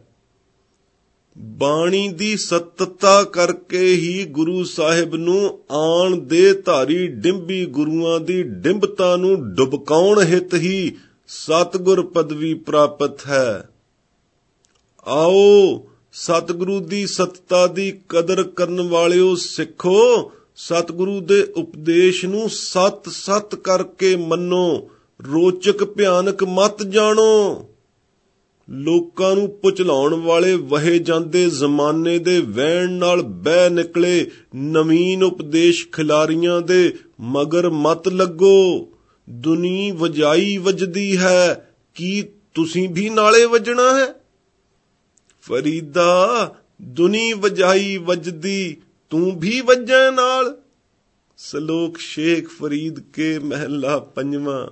ਬਾਣੀ ਦੀ ਸਤਤਾ ਕਰਕੇ ਹੀ ਗੁਰੂ ਸਾਹਿਬ ਨੂੰ ਆਣ ਦੇ ਧਾਰੀ ਡਿੰਬੀ ਗੁਰੂਆਂ ਦੀ ਡਿੰਬਤਾ ਨੂੰ ਡੁਬਕਾਉਣ ਹਿਤ ਹੀ ਸਤਿਗੁਰ ਪਦਵੀ ਪ੍ਰਾਪਤ ਹੈ। ਆਓ ਸਤਿਗੁਰੂ ਦੀ ਸਤਤਾ ਦੀ ਕਦਰ ਕਰਨ ਵਾਲਿਓ ਸਿੱਖੋ, ਸਤਿਗੁਰੂ ਦੇ ਉਪਦੇਸ਼ ਨੂੰ ਸਤ ਸਤ ਕਰਕੇ ਮੰਨੋ, ਰੋਚਕ ਭਿਆਨਕ ਮਤ ਜਾਣੋ। ਲੋਕਾਂ ਨੂੰ ਪੁਚਲਾਉਣ ਵਾਲੇ ਵਹੇ ਜਾਂਦੇ ਜ਼ਮਾਨੇ ਦੇ ਵਹਿਣ ਨਾਲ ਬਹਿ ਨਿਕਲੇ ਨਵੀਨ ਉਪਦੇਸ਼ ਖਿਲਾਰੀਆਂ ਦੇ ਮਗਰ ਮਤ ਲੱਗੋ। ਦੁਨੀ ਵਜਾਈ ਵੱਜਦੀ ਹੈ, ਕੀ ਤੁਸੀਂ ਵੀ ਨਾਲੇ ਵੱਜਣਾ ਹੈ? ਫਰੀਦਾ ਦੁਨੀ ਵਜਾਈ ਵੱਜਦੀ, ਤੂੰ ਵੀ ਵੱਜੈ ਨਾਲ। ਸਲੋਕ ਸ਼ੇਖ ਫਰੀਦ ਕੇ ਮਹਿਲਾ ਪੰਜਵਾਂ।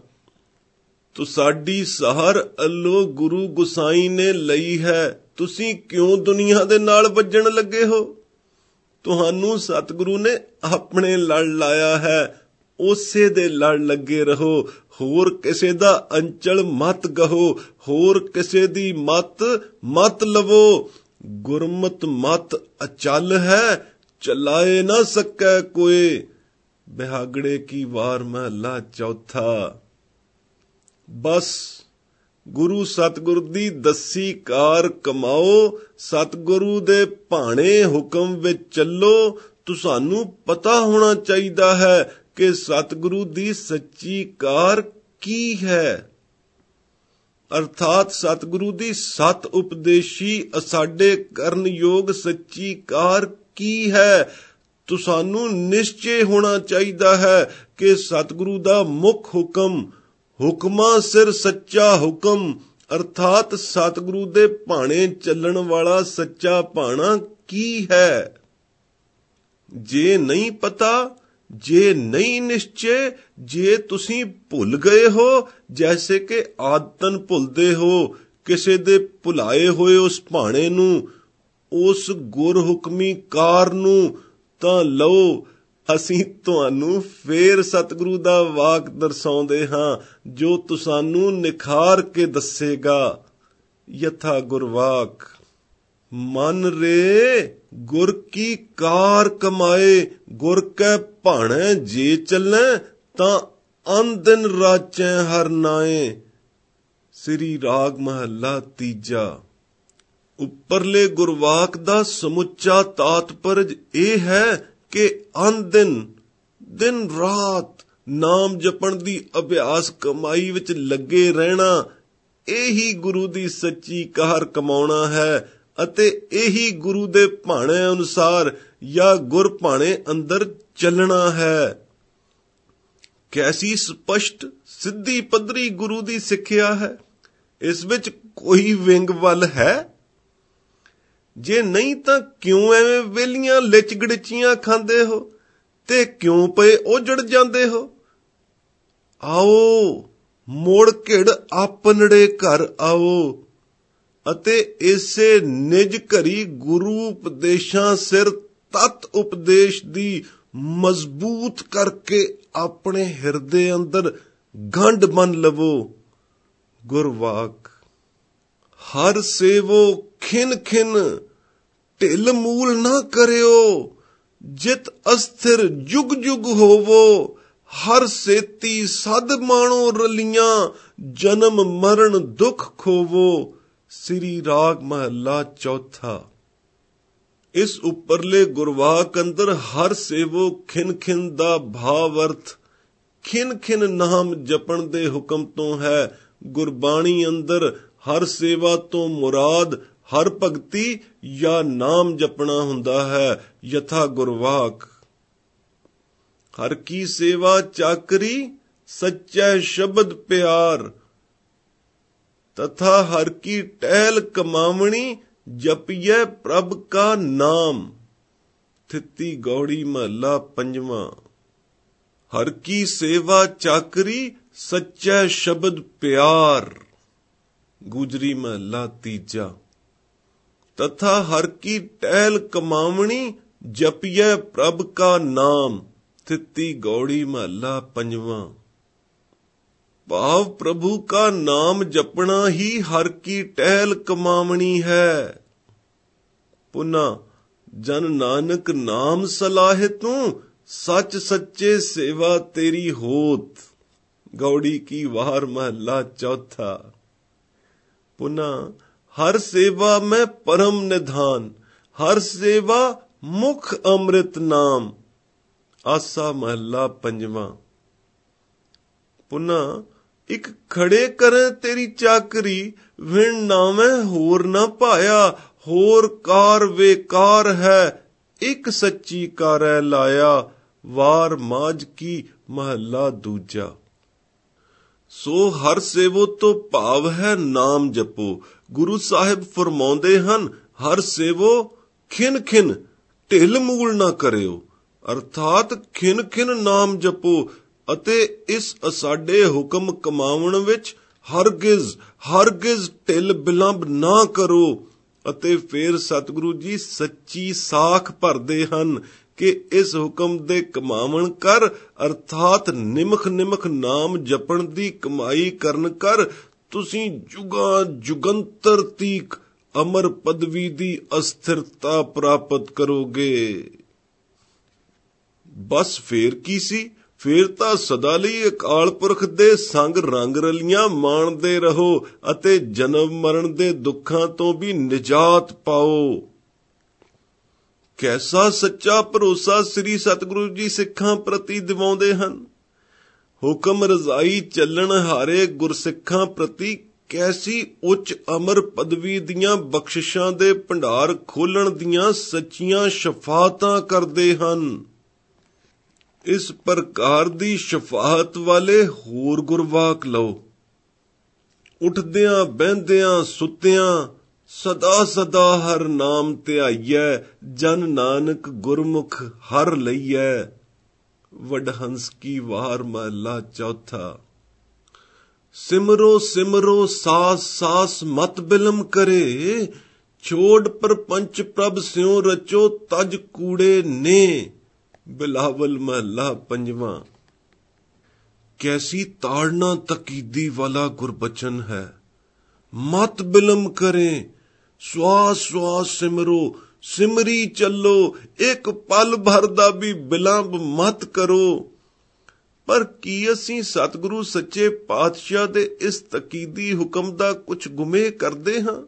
ਤੁਸਾਡੀ ਸਹਰ ਅੱਲੋ ਗੁਰੂ ਗੁਸਾਈ ਨੇ ਲਈ ਹੈ, ਤੁਸੀਂ ਕਿਉਂ ਦੁਨੀਆ ਦੇ ਨਾਲ ਵੱਜਣ ਲੱਗੇ ਹੋ? ਤੁਹਾਨੂੰ ਸਤਿਗੁਰੂ ਨੇ ਆਪਣੇ ਲੜ ਲਾਇਆ ਹੈ, ਉਸੇ ਦੇ ਲੜ ਲੱਗੇ ਰਹੋ। ਹੋਰ ਕਿਸੇ ਦਾ ਅੰਚਲ ਮਤ ਗਹੋ, ਹੋਰ ਕਿਸੇ ਦੀ ਮਤ ਲਵੋ। ਗੁਰਮਤ ਮਤ ਅਚਲ ਹੈ, ਚਲਾਏ ਨਾ ਸਕੈ ਕੋਏ। ਬਿਹਾਗੜੇ ਕੀ ਵਾਰ ਮਹਲਾ ਚੌਥਾ। ਬਸ ਗੁਰੂ ਸਤਿਗੁਰ ਦੀ ਦੱਸੀ ਕਾਰ ਕਮਾਓ, ਸਤਿਗੁਰੂ ਦੇ ਭਾਣੇ ਹੁਕਮ ਵਿੱਚ ਚੱਲੋ। ਤੁਹਾਨੂੰ ਪਤਾ ਹੋਣਾ ਚਾਹੀਦਾ ਹੈ ਕਿ ਸਤਿਗੁਰੂ ਦੀ ਸੱਚੀ ਕਾਰ ਕੀ ਹੈ, ਅਰਥਾਤ ਸਤਿਗੁਰੂ ਦੀ ਸਤ ਉਪਦੇਸ਼ੀ ਅਸਾਡੇ ਕਰਨ ਯੋਗ ਸੱਚੀ ਕਾਰ ਕੀ ਹੈ। ਤੁਹਾਨੂੰ ਨਿਸ਼ਚੇ ਹੋਣਾ ਚਾਹੀਦਾ ਹੈ ਕਿ ਸਤਿਗੁਰੂ ਦਾ ਮੁੱਖ ਹੁਕਮਾਂ ਸਿਰ ਸੱਚਾ ਹੁਕਮ, ਅਰਥਾਤ ਸਤਿਗੁਰੂ ਦੇ ਭਾਣੇ ਚੱਲਣ ਵਾਲਾ ਸੱਚਾ ਭਾਣਾ ਕੀ ਹੈ। ਜੇ ਨਹੀਂ ਪਤਾ, ਜੇ ਨਹੀਂ ਨਿਸ਼ਚੇ, ਜੇ ਤੁਸੀਂ ਭੁੱਲ ਗਏ ਹੋ, ਜੈਸੇ ਕਿ ਆਦਤਨ ਭੁੱਲਦੇ ਹੋ ਕਿਸੇ ਦੇ ਭੁਲਾਏ ਹੋਏ ਉਸ ਭਾਣੇ ਨੂੰ, ਉਸ ਗੁਰ ਹੁਕਮੀ ਕਾਰ ਨੂੰ, ਤਾਂ ਲਓ ਅਸੀਂ ਤੁਹਾਨੂੰ ਫੇਰ ਸਤਿਗੁਰੂ ਦਾ ਵਾਕ ਦਰਸਾਉਂਦੇ ਹਾਂ, ਜੋ ਤੁਸਾਨੂੰ ਨਿਖਾਰ ਕੇ ਦੱਸੇਗਾ। ਯਥਾ ਗੁਰਵਾਕ। ਮਨ ਰੇ ਗੁਰ ਕੀ ਕਾਰ ਕਮਾਏ, ਗੁਰ ਕੈ ਭਾਣੈ ਜੇ ਚੱਲੈ, ਤਾਂ ਅਨਦਿਨ ਰਾਚੈ ਹਰ ਨਾਏ। ਸ੍ਰੀ ਰਾਗ ਮਹੱਲਾ ਤੀਜਾ। ਉੱਪਰਲੇ ਗੁਰਵਾਕ ਦਾ ਸਮੁੱਚਾ ਤਾਤਪਰਜ ਇਹ ਹੈ ਕਿ ਦਿਨ ਰਾਤ ਨਾਮ ਜਪਣ ਦੀ ਅਭਿਆਸ ਕਮਾਈ ਵਿੱਚ ਲੱਗੇ ਰਹਿਣਾ, ਇਹੀ ਗੁਰੂ ਦੀ ਸੱਚੀ ਕਾਰ ਕਮਾਉਣਾ ਹੈ ਅਤੇ ਇਹੀ ਗੁਰੂ ਦੇ ਭਾਣੇ ਅਨੁਸਾਰ ਜਾਂ ਗੁਰ ਭਾਣੇ ਅੰਦਰ ਚੱਲਣਾ ਹੈ। ਕੈਸੀ ਸਪਸ਼ਟ ਸਿੱਧੀ ਪੱਧਰੀ ਗੁਰੂ ਦੀ ਸਿੱਖਿਆ ਹੈ, ਇਸ ਵਿੱਚ ਕੋਈ ਵਿੰਗ ਵੱਲ ਹੈ? ਜੇ ਨਹੀਂ ਤਾਂ ਕਿਉਂ ਐਵੇਂ ਵੇਲੀਆਂ ਲਿਚ ਗੜਚੀਆਂ ਖਾਂਦੇ ਹੋ ਤੇ ਕਿਉਂ ਪਏ ਉਜੜ ਜਾਂਦੇ ਹੋ? ਆਓ ਮੋੜ ਘਿੜ ਆਪਨੜੇ ਘਰ ਆਓ ਅਤੇ ਇਸੇ ਨਿਜ ਘਰੀ ਗੁਰੂ ਉਪਦੇਸ਼ਾਂ ਸਿਰ ਤਤ ਉਪਦੇਸ਼ ਦੀ ਮਜ਼ਬੂਤ ਕਰਕੇ ਆਪਣੇ ਹਿਰਦੇ ਅੰਦਰ ਗੰਢ ਬੰਨ ਲਵੋ। ਗੁਰਵਾਕ ਹਰ ਸੇਵੋ ਖਿਨ ਖਿਨ, ਢਿਲ ਮੂਲ ਨਾ ਕਰਿਓ। ਜਿਤ ਅਸਥਿਰ ਜੁਗ ਜੁਗ ਹੋਵੋ, ਹਰ ਸੇਤੀ ਸਦ ਮਾਣੋ ਰਲੀਆਂ। ਜਨਮ ਮਰਨ ਦੁਖ ਖੋਵੋ। ਸ੍ਰੀ ਰਾਗ ਮਹੱਲਾ ਚੌਥਾ। ਇਸ ਉੱਪਰਲੇ ਗੁਰਵਾਕ ਅੰਦਰ ਹਰ ਸੇਵੋ ਖਿਨ ਖਿਨ ਦਾ ਭਾਵ ਅਰਥ ਖਿਨ ਖਿਨ ਨਾਮ ਜਪਣ ਦੇ ਹੁਕਮ ਤੋਂ ਹੈ। ਗੁਰਬਾਣੀ ਅੰਦਰ ਹਰ ਸੇਵਾ ਤੋਂ ਮੁਰਾਦ ਹਰ ਭਗਤੀ ਜਾਂ ਨਾਮ ਜਪਣਾ ਹੁੰਦਾ ਹੈ। ਯਥਾ ਗੁਰਵਾਕ ਹਰ ਕੀ ਸੇਵਾ ਚਾਕਰੀ, ਸੱਚੈ ਸ਼ਬਦ ਪਿਆਰ। ਤਥਾ ਹਰ ਕੀ ਟਹਿਲ ਕਮਾਵਣੀ, ਜਪੀਐ ਪ੍ਰਭ ਕਾ ਨਾਮ। ਥਿੱਤੀ ਗੌੜੀ ਮਹੱਲਾ ਪੰਜਵਾਂ। ਹਰ ਕੀ ਸੇਵਾ ਚਾਕਰੀ, ਸੱਚੈ ਸ਼ਬਦ ਪਿਆਰ। ਗੁਜਰੀ ਮਹੱਲਾ ਤੀਜਾ। ਤਥਾ ਹਰ ਕੀ ਟਹਿਲ ਕਮਾਵਣੀ, ਜਪੀਐ ਪ੍ਰਭ ਕਾ ਨਾਮ। ਥਿੱਤੀ ਗੌੜੀ ਮਹੱਲਾ ਪੰਜਵਾਂ। ਭਾਵ ਪ੍ਰਭੂ ਕਾ ਨਾਮ ਜਪਣਾ ਹੀ ਹਰ ਕੀ ਟਹਿਲ ਕਮਾਵਣੀ ਹੈ। ਪੁਨਾ ਜਨ ਨਾਨਕ ਨਾਮ ਸਲਾਹੇ ਤੂੰ, ਸੱਚ ਸੱਚੇ ਸੇਵਾ ਤੇਰੀ ਹੋਤ। ਗੌੜੀ ਕੀ ਵਾਰ ਮਹੱਲਾ ਚੌਥਾ। ਪੁਨਾ ਹਰ ਸੇਵਾ ਮੈਂ ਪਰਮ ਨਿਧਾਨ, ਹਰ ਸੇਵਾ ਮੁਖ ਅੰਮ੍ਰਿਤ ਨਾਮ। ਆਸਾ ਮਹੱਲਾ ਪੰਜਵਾਂ। ਪੁਨਾ ਇੱਕ ਖੜੇ ਕਰੇ ਤੇਰੀ ਚਾਕਰੀ, ਵਿਣ ਨਾਵੇਂ ਹੋਰ ਨਾ ਪਾਇਆ। ਹੋਰ ਕਾਰ ਵੇਕਾਰ ਹੈ, ਇੱਕ ਸੱਚੀ ਕਾਰੈ ਲਾਇਆ। ਵਾਰ ਮਾਝ ਕੀ ਮਹੱਲਾ ਦੂਜਾ। ਸੋ ਹਰ ਸੇਵੋ ਤੋਂ ਭਾਵ ਹੈ ਨਾਮ ਜਪੋ। ਗੁਰੂ ਸਾਹਿਬ ਫਰਮਾਉਂਦੇ ਹਨ, ਹਰ ਸੇਵੋ ਖਿਨ ਖਿਨ, ਢਿਲ ਮੂਲ ਨਾ ਕਰਿਓ। ਅਰਥਾਤ ਖਿਨ ਖਿਨ ਨਾਮ ਜਪੋ ਅਤੇ ਇਸ ਅਸਾਡੇ ਹੁਕਮ ਕਮਾਉਣ ਵਿੱਚ ਹਰਗਿਜ਼ ਢਿਲ ਬਿਲੰਬ ਨਾ ਕਰੋ। ਅਤੇ ਫਿਰ ਸਤਿਗੁਰੂ ਜੀ ਸੱਚੀ ਸਾਖ ਭਰਦੇ ਹਨ ਕਿ ਇਸ ਹੁਕਮ ਦੇ ਕਮਾਵਣ ਕਰ, ਅਰਥਾਤ ਨਿਮਖ ਨਿਮਖ ਨਾਮ ਜਪਣ ਦੀ ਕਮਾਈ ਕਰਨ ਕਰ, ਤੁਸੀਂ ਜੁਗਾਂ ਜੁਗੰਤਰ ਤੀਕ ਅਮਰ ਪਦਵੀ ਦੀ ਅਸਥਿਰਤਾ ਪ੍ਰਾਪਤ ਕਰੋਗੇ। ਬਸ ਫੇਰ ਕੀ ਸੀ? ਫੇਰ ਤਾਂ ਸਦਾ ਲਈ ਅਕਾਲ ਪੁਰਖ ਦੇ ਸੰਗ ਰੰਗ ਰਲੀਆਂ ਮਾਣਦੇ ਰਹੋ ਅਤੇ ਜਨਮ ਮਰਨ ਦੇ ਦੁੱਖਾਂ ਤੋਂ ਵੀ ਨਿਜਾਤ ਪਾਓ। ਕੈਸਾ ਸੱਚਾ ਭਰੋਸਾ ਸ੍ਰੀ ਸਤਿਗੁਰੂ ਜੀ ਸਿੱਖਾਂ ਪ੍ਰਤੀ ਦਿਵਾਉਂਦੇ ਹਨ। ਹੁਕਮ ਰਜ਼ਾਈ ਚੱਲਣ ਹਾਰੇ ਗੁਰਸਿੱਖਾਂ ਪ੍ਰਤੀ ਕੈਸੀ ਉੱਚ ਅਮਰ ਪਦਵੀ ਦੀਆਂ ਬਖਸ਼ਿਸ਼ਾਂ ਦੇ ਭੰਡਾਰ ਖੋਲਣ ਦੀਆਂ ਸੱਚੀਆਂ ਸ਼ਫਾਅਤਾਂ ਕਰਦੇ ਹਨ। ਇਸ ਪ੍ਰਕਾਰ ਦੀ ਸ਼ਫਾਅਤ ਵਾਲੇ ਹੋਰ ਗੁਰਵਾਕ ਲਓ। ਉੱਠਦਿਆਂ ਬਹਿੰਦਿਆਂ ਸੁੱਤਿਆਂ ਸਦਾ ਸਦਾ ਹਰ ਨਾਮ ਧਿਆਈਐ, ਜਨ ਨਾਨਕ ਗੁਰਮੁਖ ਹਰ ਲਈਐ। ਵਡਹੰਸ ਕੀ ਵਾਰ ਮਹੱਲਾ ਚੌਥਾ। ਸਿਮਰੋ ਸਿਮਰੋ ਸਾਸ ਸਾਸ ਮਤ ਬਿਲਮ ਕਰੇ, ਛੋੜ ਪਰਪੰਚ ਪ੍ਰਭ ਸਿਉ ਰਚੋ ਤਜ ਕੂੜੇ ਨੇ। ਬਿਲਾਵਲ ਮਹੱਲਾ ਪੰਜਵਾਂ। ਕੈਸੀ ਤਾੜਨਾ ਤਕੀਦੀ ਵਾਲਾ ਗੁਰਬਚਨ ਹੈ। ਮਤ ਬਿਲਮ ਕਰੇ, ਸਵਾਸ ਸਵਾਸ ਸਿਮਰੋ, ਸਿਮਰੀ ਚੱਲੋ, ਇੱਕ ਪਲ ਭਰ ਦਾ ਵੀ ਬਿਲੰਬ ਮਤ ਕਰੋ। ਪਰ ਕੀ ਅਸੀਂ ਸਤਿਗੁਰੂ ਸੱਚੇ ਪਾਤਸ਼ਾਹ ਦੇ ਇਸ ਤਕੀਦੀ ਹੁਕਮ ਦਾ ਕੁਝ ਗੁਮੇ ਕਰਦੇ ਹਾਂ?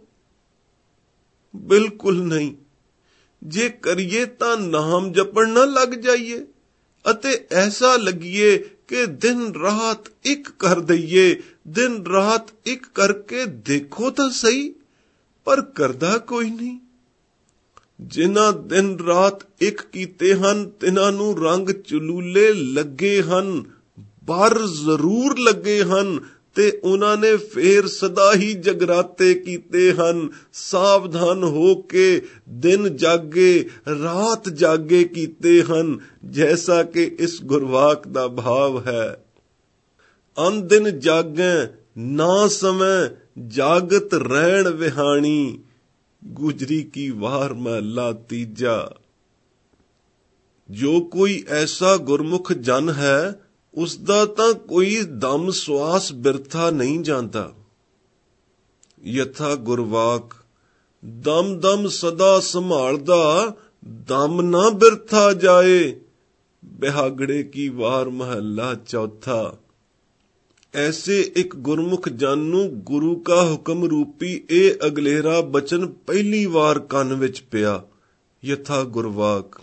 ਬਿਲਕੁਲ ਨਹੀਂ। ਜੇ ਕਰੀਏ ਤਾਂ ਨਾਮ ਜਪਣ ਨਾ ਲੱਗ ਜਾਈਏ ਅਤੇ ਐਸਾ ਲੱਗੀਏ ਕਿ ਦਿਨ ਰਾਤ ਇੱਕ ਕਰ ਦਈਏ। ਦਿਨ ਰਾਤ ਇੱਕ ਕਰਕੇ ਦੇਖੋ ਤਾਂ ਸਹੀ, ਪਰ ਕਰਦਾ ਕੋਈ ਨਹੀਂ। ਜਿਨ੍ਹਾਂ ਦਿਨ ਰਾਤ ਇੱਕ ਕੀਤੇ ਹਨ, ਤਿਨਾਂ ਨੂੰ ਰੰਗ ਚਲੂਲੇ ਲੱਗੇ ਹਨ, ਬਰ ਜ਼ਰੂਰ ਲੱਗੇ ਹਨ, ਤੇ ਉਹਨਾਂ ਨੇ ਫੇਰ ਸਦਾ ਹੀ ਜਗਰਾਤੇ ਕੀਤੇ ਹਨ। ਸਾਵਧਾਨ ਹੋ ਕੇ ਦਿਨ ਜਾਗੇ ਰਾਤ ਜਾਗੇ ਕੀਤੇ ਹਨ, ਜੈਸਾ ਕਿ ਇਸ ਗੁਰਵਾਕ ਦਾ ਭਾਵ ਹੈ। ਅਨ ਦਿਨ ਜਾਗੈ ਨਾ ਸਮੈ, ਜਾਗਤ ਰਹਿਣ ਵਿਹਾਣੀ। ਗੁਜਰੀ ਕੀ ਵਾਰ ਮਹੱਲਾ ਤੀਜਾ। ਜੋ ਕੋਈ ਐਸਾ ਗੁਰਮੁਖ ਜਨ ਹੈ ਉਸਦਾ ਤਾਂ ਕੋਈ ਦਮ ਸਵਾਸ ਬਿਰਥਾ ਨਹੀਂ ਜਾਂਦਾ। ਯਥਾ ਗੁਰਵਾਕ, ਦਮ ਦਮ ਸਦਾ ਸੰਭਾਲਦਾ, ਦਮ ਨਾ ਬਿਰਥਾ ਜਾਏ। ਬਿਹਾਗੜੇ ਕੀ ਵਾਰ ਮਹੱਲਾ ਚੌਥਾ। ਐਸੇ ਇੱਕ ਗੁਰਮੁਖ ਜਨ ਨੂੰ ਗੁਰੂ ਕਾ ਹੁਕਮ ਰੂਪੀ ਇਹ ਅਗਲੇਰਾ ਬਚਨ ਪਹਿਲੀ ਵਾਰ ਕੰਨ ਵਿੱਚ ਪਿਆ। ਯਥਾ ਗੁਰਵਾਕ,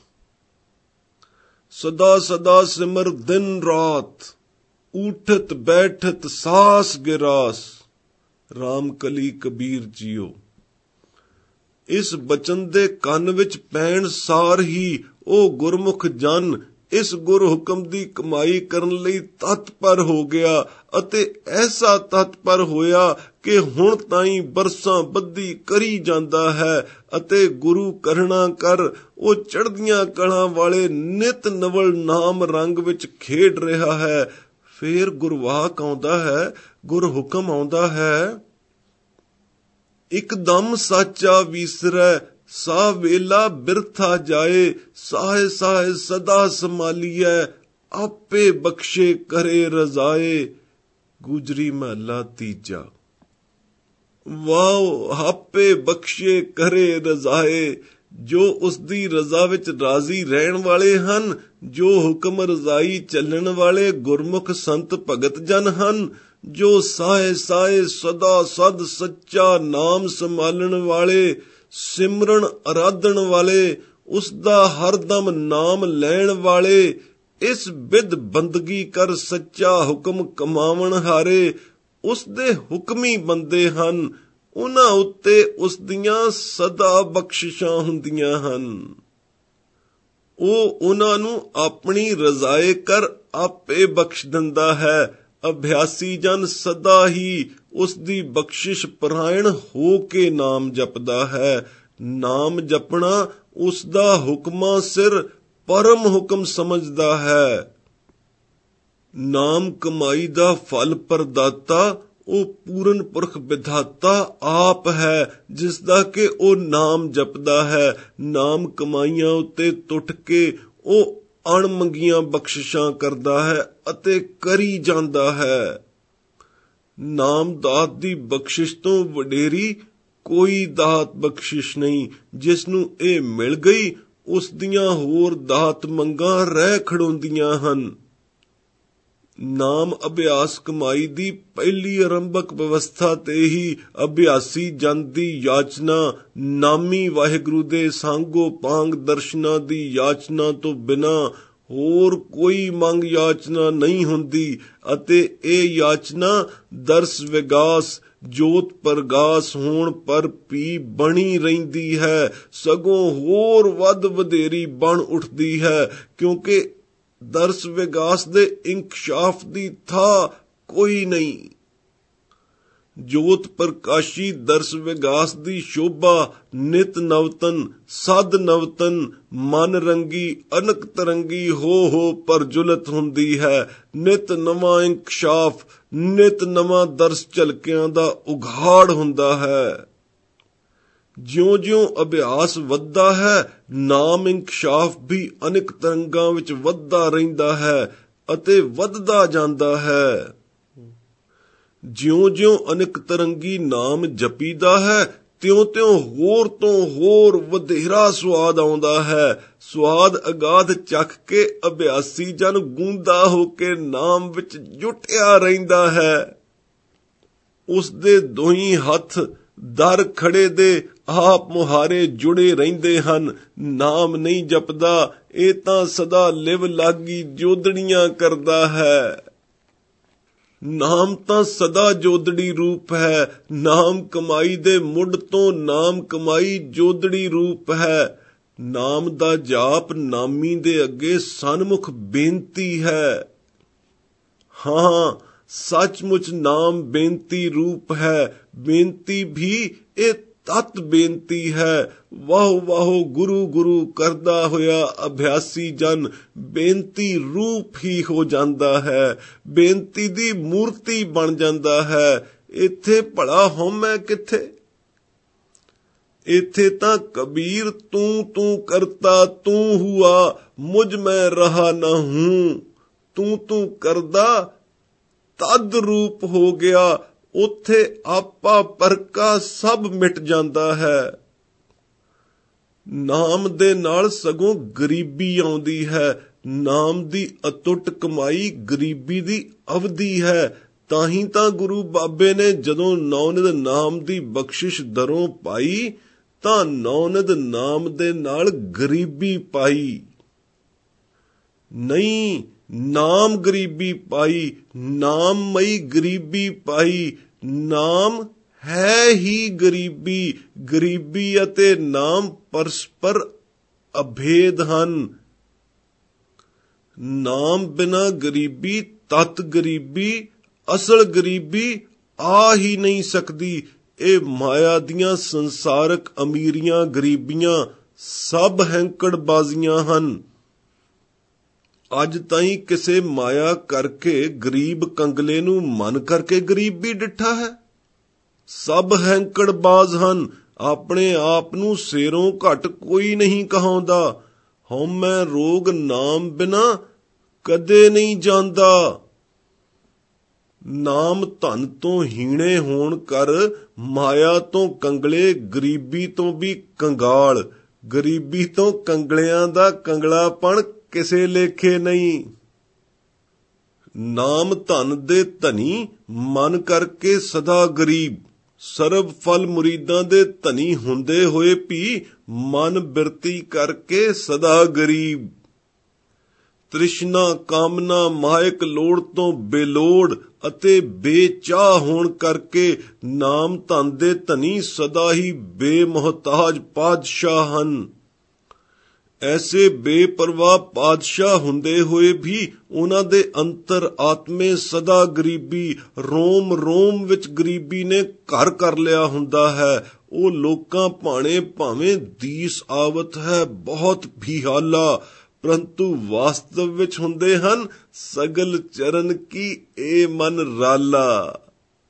ਸਦਾ ਸਦਾ ਸਿਮਰ ਦਿਨ ਰਾਤ, ਊਠਤ ਬੈਠਤ ਸਾਸ ਗਿਰਾਸ। ਰਾਮ ਕਲੀ ਕਬੀਰ ਜੀਓ। ਇਸ ਬਚਨ ਦੇ ਕੰਨ ਵਿੱਚ ਪੈਣ ਸਾਰ ਹੀ ਉਹ ਗੁਰਮੁਖ ਜਨ ਇਸ ਗੁਰ ਹੁਕਮ ਦੀ ਕਮਾਈ ਕਰਨ ਲਈ ਤਤਪਰ ਹੋ ਗਿਆ ਅਤੇ ਐਸਾ ਤਤਪਰ ਹੋਇਆ ਕਿ ਹੁਣ ਤਾਈਂ ਬਰਸਾਂ ਬੱਧੀ ਕਰੀ ਜਾਂਦਾ ਹੈ ਅਤੇ ਗੁਰੂ ਕਰਣਾ ਕਰ ਉਹ ਚੜ੍ਹਦੀਆਂ ਕਲਾਂ ਵਾਲੇ ਨਿਤ ਨਵਲ ਨਾਮ ਰੰਗ ਵਿੱਚ ਖੇਡ ਰਿਹਾ ਹੈ। ਫੇਰ ਗੁਰਵਾਕ ਆਉਂਦਾ ਹੈ, ਗੁਰ ਹੁਕਮ ਆਉਂਦਾ ਹੈ। ਇਕਦਮ ਸਾਚਾ ਵੀਸਰੈ, ਸਾ ਵੇਲਾ ਬਿਰਥਾ ਜਾਏ। ਸਾਹੇ ਸਾਹੇ ਸਦਾ ਸੰਭਾਲੀਐ, ਆਪੇ ਬਖਸ਼ੇ ਕਰੇ ਰਜ਼ਾਏ। ਗੁਜਰੀ ਮਹੱਲਾ ਤੀਜਾ। ਵਾਓ, ਆਪੇ ਬਖਸ਼ੇ ਕਰੇ ਰਜ਼ਾਏ। ਜੋ ਉਸ ਦੀ ਰਜ਼ਾ ਵਿੱਚ ਰਾਜ਼ੀ ਰਹਿਣ ਵਾਲੇ ਹਨ, ਜੋ ਹੁਕਮ ਰਜ਼ਾਈ ਚੱਲਣ ਵਾਲੇ ਗੁਰਮੁਖ ਸੰਤ ਭਗਤ ਜਨ ਹਨ, ਜੋ ਸਾਏ ਸਾਏ ਸਦਾ ਸਦ ਸੱਚਾ ਨਾਮ ਸੰਭਾਲਣ ਵਾਲੇ, ਸਿਮਰਨ ਅਰਾਧਨ ਵਾਲੇ, ਉਸ ਦਾ ਹਰਦਮ ਨਾਮ ਲੈਣ ਵਾਲੇ, ਇਸ ਬਿਧ ਬੰਦਗੀ ਕਰ ਸੱਚਾ ਹੁਕਮ ਕਮਾਵਣ ਹਾਰੇ, ਉਸ ਦੇ ਹੁਕਮੀ ਬੰਦੇ ਹਨ। ਉਹਨਾਂ ਉੱਤੇ ਉਸ ਦੀਆਂ ਸਦਾ ਬਖਸ਼ਿਸ਼ਾਂ ਹੁੰਦੀਆਂ ਹਨ। ਉਹ ਉਹਨਾਂ ਨੂੰ ਆਪਣੀ ਰਜ਼ਾਏ ਕਰ ਆਪੇ ਬਖਸ਼ ਦਿੰਦਾ ਹੈ। ਅਭਿਆਸੀ ਜਨ ਸਦਾ ਹੀ ਉਸ ਦੀ ਬਖਸ਼ਿਸ਼ ਪਰਾਇਣ ਹੋ ਕੇ ਨਾਮ ਜਪਦਾ ਹੈ। ਨਾਮ ਜਪਣਾ ਉਸ ਦਾ ਹੁਕਮਾਂ ਸਿਰ ਪਰਮ ਹੁਕਮ ਸਮਝਦਾ ਹੈ। ਨਾਮ ਕਮਾਈ ਦਾ ਫਲ ਪ੍ਰਦਾਤਾ ਉਹ ਪੂਰਨ ਪੁਰਖ ਵਿਧਾਤਾ ਆਪ ਹੈ, ਜਿਸ ਦਾ ਕਿ ਉਹ ਨਾਮ ਜਪਦਾ ਹੈ। ਨਾਮ ਕਮਾਈਆਂ ਉੱਤੇ ਟੁੱਟ ਕੇ ਉਹ ਅਣਮੰਗੀਆਂ ਬਖਸ਼ਿਸ਼ਾਂ ਕਰਦਾ ਹੈ ਅਤੇ ਕਰੀ ਜਾਂਦਾ ਹੈ। ਨਾਮ ਦਾਤ ਦੀ ਬਖਸ਼ਿਸ਼ ਤੋਂ ਵਡੇਰੀ ਕੋਈ ਦਾਤ ਬਖਸ਼ਿਸ਼ ਨਹੀਂ। ਜਿਸ ਨੂੰ ਇਹ ਮਿਲ ਗਈ, ਉਸ ਦੀਆਂ ਹੋਰ ਦਾਤ ਮੰਗਾਂ ਰਹਿ ਖੜੋਂਦੀਆਂ ਹਨ। ਨਾਮ ਅਭਿਆਸ ਕਮਾਈ ਦੀ ਪਹਿਲੀ ਆਰੰਭਕ ਵਿਵਸਥਾ ਤੇ ਹੀ ਅਭਿਆਸੀ ਜਨ ਦੀ ਯਾਚਨਾ ਨਾਮੀ ਵਾਹਿਗੁਰੂ ਦੇ ਸਾਂਗੋ ਪਾਂਗ ਦਰਸ਼ਨਾਂ ਦੀ ਯਾਚਨਾ ਤੋਂ ਬਿਨਾਂ ਹੋਰ ਕੋਈ ਮੰਗ ਯਾਚਨਾ ਨਹੀਂ ਹੁੰਦੀ ਅਤੇ ਇਹ ਯਾਚਨਾ ਦਰਸ ਵਿਗਾਸ ਜੋਤ ਪ੍ਰਗਾਸ ਹੋਣ ਪਰ ਵੀ ਬਣੀ ਰਹਿੰਦੀ ਹੈ, ਸਗੋਂ ਹੋਰ ਵੱਧ ਵਧੇਰੀ ਬਣ ਉੱਠਦੀ ਹੈ, ਕਿਉਂਕਿ ਦਰਸ ਵਿਗਾਸ ਦੇ ਇੰਕਸ਼ਾਫ ਦੀ ਥਾਂ ਕੋਈ ਨਹੀਂ। ਜੋਤ ਪ੍ਰਕਾਸ਼ੀ ਦਰਸ ਵਿਗਾਸ ਦੀ ਸ਼ੋਭਾ ਨਿਤ ਨਵਤਨ ਸਦ ਨਵਤਨ ਮਨ ਰੰਗੀ ਅਨਕ ਤਰੰਗੀ ਹੋ ਪਰਜੁਲਤ ਹੁੰਦੀ ਹੈ। ਨਿਤ ਨਵਾਂ ਇੰਕਸ਼ਾਫ, ਨਿਤ ਨਵਾਂ ਦਰਸ ਝਲਕਿਆਂ ਦਾ ਉਘਾੜ ਹੁੰਦਾ ਹੈ। ਜਿਉਂ-ਜਿਉਂ ਅਭਿਆਸ ਵੱਧਦਾ ਹੈ, ਨਾਮ ਇੰਕਸ਼ਾਫ ਵੀ ਅਨੇਕ ਤਰੰਗਾਂ ਵਿੱਚ ਵੱਧਦਾ ਰਹਿੰਦਾ ਹੈ ਅਤੇ ਵੱਧਦਾ ਜਾਂਦਾ ਹੈ। ਜਿਉਂ-ਜਿਉਂ ਅਨੇਕ ਤਰੰਗੀ ਨਾਮ ਜਪੀਦਾ ਹੈ, ਤਿਉਂ-ਤਿਉਂ ਹੋਰ ਤੋਂ ਹੋਰ ਵਧੇਰਾ ਸਵਾਦ ਆਉਂਦਾ ਹੈ। ਸਵਾਦ ਅਗਾਧ ਚੱਖ ਕੇ ਅਭਿਆਸੀ ਜਨ ਗੂੰਦਾ ਹੋ ਕੇ ਨਾਮ ਵਿੱਚ ਜੁਟਿਆ ਰਹਿੰਦਾ ਹੈ। ਉਸ ਦੇ ਦੋਹੀਂ ਹੱਥ ਦਰ ਖੜੇ ਦੇ ਆਪ ਮੁਹਾਰੇ ਜੁੜੇ ਰਹਿੰਦੇ ਹਨ। ਨਾਮ ਨਹੀਂ ਜਪਦਾ, ਇਹ ਤਾਂ ਸਦਾ ਲਿਵ ਲਾਗੀ ਜੋਦੜੀਆਂ ਕਰਦਾ ਹੈ। ਨਾਮ ਤਾਂ ਸਦਾ ਜੋਦੜੀ ਰੂਪ ਹੈ। ਨਾਮ ਕਮਾਈ ਦੇ ਮੁੱਢ ਤੋਂ ਨਾਮ ਕਮਾਈ ਜੋਦੜੀ ਰੂਪ ਹੈ। ਨਾਮ ਦਾ ਜਾਪ ਨਾਮੀ ਦੇ ਅੱਗੇ ਸਨਮੁਖ ਬੇਨਤੀ ਹੈ। ਹਾਂ, ਸੱਚਮੁੱਚ ਨਾਮ ਬੇਨਤੀ ਰੂਪ ਹੈ। ਬੇਨਤੀ ਵੀ ਇਹ ਤਤ ਬੇਨਤੀ ਹੈ। ਵਾਹੋ ਵਾਹੋ ਗੁਰੂ ਗੁਰੂ ਕਰਦਾ ਹੋਇਆ ਅਭਿਆਸੀ ਜਨ ਬੇਨਤੀ ਰੂਪ ਹੀ ਹੋ ਜਾਂਦਾ ਹੈ, ਬੇਨਤੀ ਦੀ ਮੂਰਤੀ ਬਣ ਜਾਂਦਾ ਹੈ। ਇੱਥੇ ਭਲਾ ਹਉਮੈ ਕਿੱਥੇ? ਇੱਥੇ ਤਾਂ ਕਬੀਰ ਤੂੰ ਤੂੰ ਕਰਤਾ ਤੂੰ ਹੁਆ, ਮੁਝ ਮੈਂ ਰਹਾ ਨਾ ਹੂੰ। ਤੂੰ ਕਰਦਾ ਤਦ ਰੂਪ ਹੋ ਗਿਆ। ਉੱਥੇ ਆਪਾ ਪਰਕਾ ਸਭ ਮਿਟ ਜਾਂਦਾ ਹੈ। ਨਾਮ ਦੇ ਨਾਲ ਸਗੋਂ ਗਰੀਬੀ ਆਉਂਦੀ ਹੈ। ਨਾਮ ਦੀ ਅਤੁੱਟ ਕਮਾਈ ਗਰੀਬੀ ਦੀ ਅਵਧੀ ਹੈ। ਤਾਂ ਹੀ ਤਾਂ ਗੁਰੂ ਬਾਬੇ ਨੇ ਜਦੋਂ ਨੌਨਿਧ ਨਾਮ ਦੀ ਬਖਸ਼ਿਸ਼ ਦਰੋਂ ਪਾਈ ਤਾਂ ਨੌਨਿਧ ਨਾਮ ਦੇ ਨਾਲ ਗਰੀਬੀ ਪਾਈ। ਨਹੀਂ, ਨਾਮ ਗਰੀਬੀ ਪਾਈ, ਨਾਮਮਈ ਗਰੀਬੀ ਪਾਈ। ਨਾਮ ਹੈ ਹੀ ਗਰੀਬੀ। ਗਰੀਬੀ ਅਤੇ ਨਾਮ ਪਰਸਪਰ ਅਭੇਦ ਹਨ। ਨਾਮ ਬਿਨਾਂ ਗਰੀਬੀ, ਤਤ ਗਰੀਬੀ, ਅਸਲ ਗਰੀਬੀ ਆ ਹੀ ਨਹੀਂ ਸਕਦੀ। ਇਹ ਮਾਇਆ ਦੀਆਂ ਸੰਸਾਰਕ ਅਮੀਰੀਆਂ ਗਰੀਬੀਆਂ ਸਭ ਹੈਂਕੜਬਾਜ਼ੀਆਂ ਹਨ। ਅੱਜ ਤਾਈਂ ਕਿਸੇ ਮਾਇਆ ਕਰਕੇ ਗਰੀਬ ਕੰਗਲੇ ਨੂੰ ਮਨ ਕਰਕੇ ਗਰੀਬੀ ਡਿੱਠਾ ਹੈ। ਸਭ ਹੈਂਕੜਬਾਜ਼ ਹਨ। ਆਪਣੇ ਆਪ ਨੂੰ ਸਿਰੋਂ ਘੱਟ ਕੋਈ ਨਹੀਂ ਕਹਾਉਂਦਾ। ਹਉਮੈ ਰੋਗ ਨਾਮ ਬਿਨਾ ਕਦੇ ਨਹੀਂ ਜਾਂਦਾ। ਨਾਮ ਧਨ ਤੋਂ ਹੀਣੇ ਹੋਣ ਕਰ ਮਾਇਆ ਤੋਂ ਕੰਗਲੇ, ਗਰੀਬੀ ਤੋਂ ਵੀ ਕੰਗਾਲ। ਗਰੀਬੀ ਤੋਂ ਕੰਗਲਿਆਂ ਦਾ ਕੰਗਲਾਪਣ ਕਿਸੇ ਲੇਖੇ ਨਹੀਂ। ਨਾਮ ਧਨ ਦੇ ਧਨੀ, ਮਨ ਕਰਕੇ ਸਦਾ ਗਰੀਬ। ਸਰਬ ਫਲ ਮੁਰੀਦਾਂ ਦੇ ਧਨੀ ਹੁੰਦੇ ਹੋਏ ਵੀ ਮਨ ਬਿਰਤੀ ਕਰਕੇ ਸਦਾ ਗਰੀਬ। ਤ੍ਰਿਸ਼ਨਾ ਕਾਮਨਾ ਮਾਇਕ ਲੋੜ ਤੋਂ ਬੇਲੋੜ ਅਤੇ ਬੇਚਾਹ ਹੋਣ ਕਰਕੇ ਨਾਮ ਧਨ ਦੇ ਧਨੀ ਸਦਾ ਹੀ ਬੇਮੁਹਤਾਜ ਪਾਤਸ਼ਾਹ ਹਨ। ਐਸੇ ਬੇਪਰਵਾਹ ਪਾਤਸ਼ਾਹ ਹੁੰਦੇ ਹੋਏ ਵੀ ਉਹਨਾਂ ਦੇ ਅੰਤਰ ਆਤਮੇ ਸਦਾ ਗਰੀਬੀ, ਰੋਮ ਰੋਮ ਵਿੱਚ ਗਰੀਬੀ ਨੇ ਘਰ ਕਰ ਲਿਆ ਹੁੰਦਾ ਹੈ। ਉਹ ਲੋਕਾਂ ਭਾਵੇਂ ਦੀਸ ਆਵਤ ਹੈ ਬਹੁਤ ਭੀਹਾਲਾ, ਪਰੰਤੂ ਵਾਸਤਵ ਵਿੱਚ ਹੁੰਦੇ ਹਨ ਸਗਲ ਚਰਨ ਕੀ ਏ ਮਨ ਰਾਲਾ।